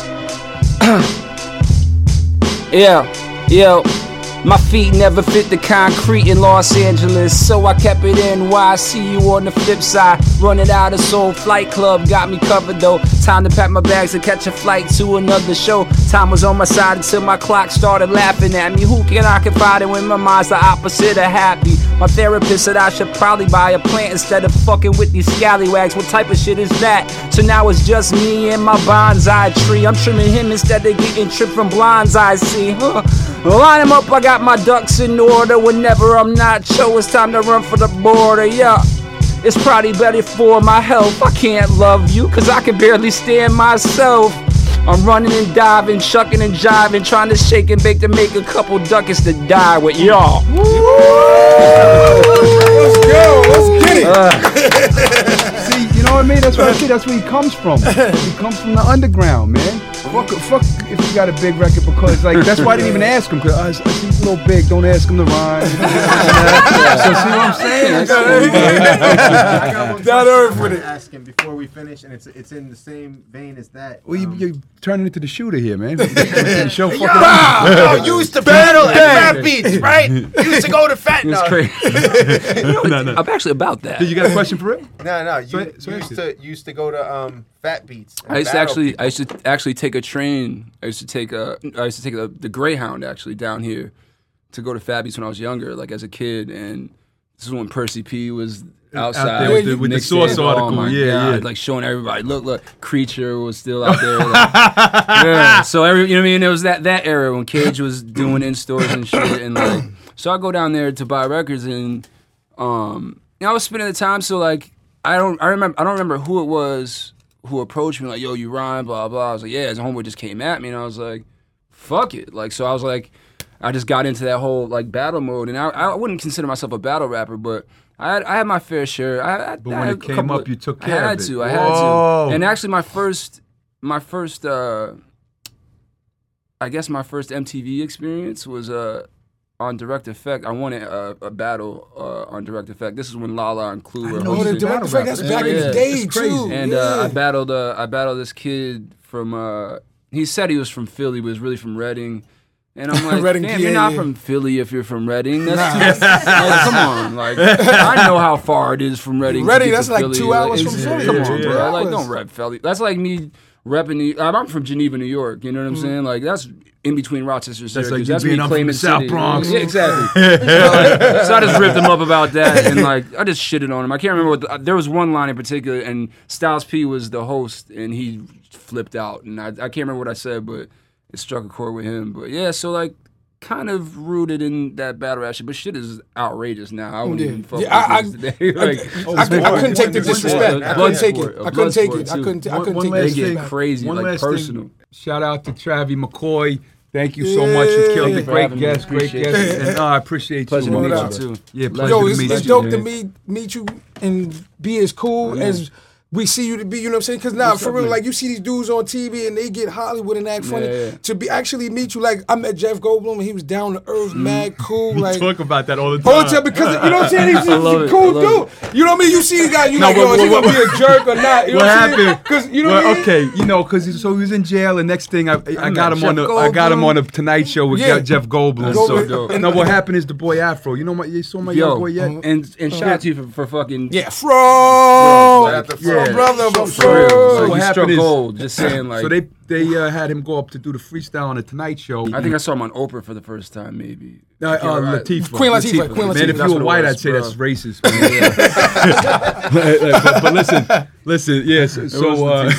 Yeah. Yeah. My feet never fit the concrete in Los Angeles, so I kept it in. Why I see you on the flip side, running out of Soul Flight Club, got me covered though. Time to pack my bags and catch a flight to another show. Time was on my side until my clock started laughing at me. Who can I confide in when my mind's the opposite of happy? My therapist said I should probably buy a plant instead of fucking with these scallywags. What type of shit is that? So now it's just me and my bonsai tree. I'm trimming him instead of getting tripped from blinds. I see, huh? Line him up, I got my ducks in order. Whenever I'm not show, it's time to run for the border, yeah. It's probably better for my health. I can't love you, cause I can barely stand myself. I'm running and diving, shucking and jiving, trying to shake and bake to make a couple ducats to die with y'all. Let's go. Let's get it. Uh, see, you know what I mean? That's what I see. That's where he comes from. He comes from the underground, man. Fuck, fuck if you got a big record, because like that's why I didn't even ask him. Cause uh, he's a little big. Don't ask him to rhyme. So see what I'm saying? I got one Down to earth with question it. to ask him before we finish, and it's it's in the same vein as that. Well, you, Um, you're turning into the shooter here, man. The show fucking Wow! Yo, you used to battle at Fat Beats, right? You used to go to Fat. It's No, crazy. no, no. I'm actually about that. Did you got a question for it? no, no. You, So- you so used ask to you used to go to um Fat Beats. and I used to battle actually, people. I used to actually take a train. I used to take a, I used to take a, the Greyhound actually down here to go to Fat Beats when I was younger, like as a kid. And this is when Percy P was outside there with the- with the Nick Source Saban. article, Oh my yeah, God, yeah. like showing everybody, look, look, Creature was still out there. Like, yeah. So every, you know what I mean? It was that that era when Cage was doing in stores and shit, and like, so I go down there to buy records, and um, you know, I was spending the time. So like, I don't, I remember, I don't remember who it was who approached me like, yo, you rhyme, blah blah. I was like, yeah. His homeboy just came at me, and I was like, fuck it. Like, so I was like, I just got into that whole like battle mode, and I, I wouldn't consider myself a battle rapper, but I had, I had my fair share. I, I, But I when had it a came couple up, of- you took I care had of it. to. I Whoa. had to. And actually, my first, my first, uh, I guess my first M T V experience was uh, on Direct Effect. I won a, a battle uh, on Direct Effect. This is when Lala and Clue were know Oh, the He's a hosting. direct effect. That's back in Yeah. the day It's crazy. too. And yeah. uh, I battled, uh, I battled this kid from. Uh, he said he was from Philly, but was really from Reading. And I'm like, Reading, damn, P A, you're not yeah. from Philly if you're from Reading. That's too, like, come on, like I know how far it is from Reading. to Reading, get that's to like Philly. two hours Like, from it's- Philly. Come Yeah, on, two bro. Like, hours. don't rep Philly. That's like me repping. New- I'm from Geneva, New York. You know what I'm saying? Like that's in between Rochester and That's Syracuse. like you being me I'm from claiming the South city. Bronx. Yeah, exactly. so, so I just ripped him up about that, and like I just shitted on him. I can't remember what the, there was one line in particular, and Styles P was the host, and he flipped out, and I, I can't remember what I said, but it struck a chord with him. But yeah, so like. Kind of rooted in that battle rap shit, but shit is outrageous now. I wouldn't Yeah. even fuck Yeah, with I- this today. Like, I, cou- I couldn't take the Blood disrespect. sport, I blood couldn't take sport, it. a I blood couldn't take sport, it. I too. couldn't. I One- couldn't one take last they the get disrespect. crazy, One like last personal. thing. Shout out to Travis McCoy. Thank you so much. You killed Yeah. it. Great having me. guest. Great Appreciate guest. it. And uh, I appreciate Pleasure you. to What meet up? you too. Yeah, pleasure Yo, to it's, meet it's you, dope man. to meet meet you and be as cool as we see you to be. You know what I'm saying? Because now, What's for up, real, man? like you see these dudes on T V and they get Hollywood and act funny. Yeah, yeah. To be actually meet you, like I met Jeff Goldblum and he was down to earth, mad cool. Like Talk about that all the time. Hold on, because you know what I'm saying? He's just love a it, cool I dude. love You know what I mean? You see the guy, you No, like, what- yo, is he what- gonna be a jerk or not? You know What what I'm saying? happened? Because you know Well, what I mean? okay, you know, because so he was in jail, and next thing I, I got him Jeff on the I got him Goldblum. on the Tonight Show with Yeah. Jeff Goldblum. That's so so dope. And now what happened is the boy Afro. You know my you saw my Yo, young boy yet? and and shout out to you for, for fucking Yeah, Fro, Shout out to Yeah. Fro. brother, but for real. Fro. Like, what you struck happened is- gold. Just saying, like So they they uh, had him go up to do the freestyle on the Tonight Show. I think I saw him on Oprah for the first time, maybe. Uh, uh, Yeah, right. Latifah. Queen Latifah, Queen Man, Latifah. if That's you were what it white, was, I'd say bro. that's racist. Man. Like, like, but, but listen, listen, yes. So, so uh,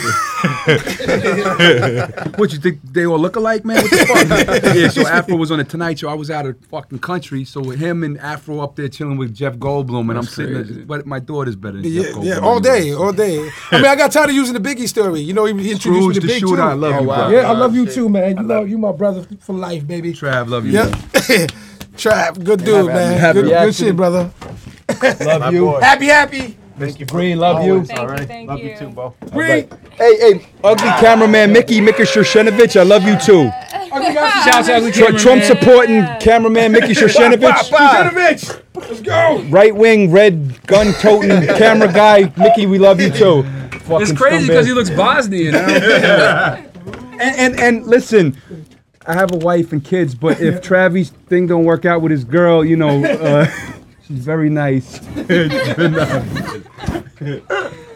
what you think they all look alike, man? What the fuck? Yeah. So Afro was on the Tonight Show. I was out of fucking country, so with him and Afro up there chilling with Jeff Goldblum, and That's I'm sitting. crazy. There, but my daughter's better than Yeah, Jeff Goldblum. yeah, all day, anyway. all day. I mean, I got tired of using the Biggie story. You know, he, he introduced me Scrooge to the Big shooter, too. I love Oh, you, wow. bro. Yeah, I love you shit. too, man. You know, you my brother for life, baby. Trav, love you. Yeah, man. Trav, good dude, man. happy Good, good accident. shit, brother. Love you. Happy, happy. Mister Green, love you. Thank you, thank Love you. you too, Bo. Green. Hey, hey, ugly cameraman Mickey Mickey Shershenovich, I love you too. Ugly Shouts out to Tr- cameraman. Trump supporting cameraman Mickey Shoshenovich. Shoshenovich, let's go. Right wing, red gun toting camera guy. Mickey, we love you too. It's Fucking crazy scumbag. because he looks Bosnian. I don't- And, and and listen, I have a wife and kids, but if Travis thing don't work out with his girl, you know, uh, she's very nice.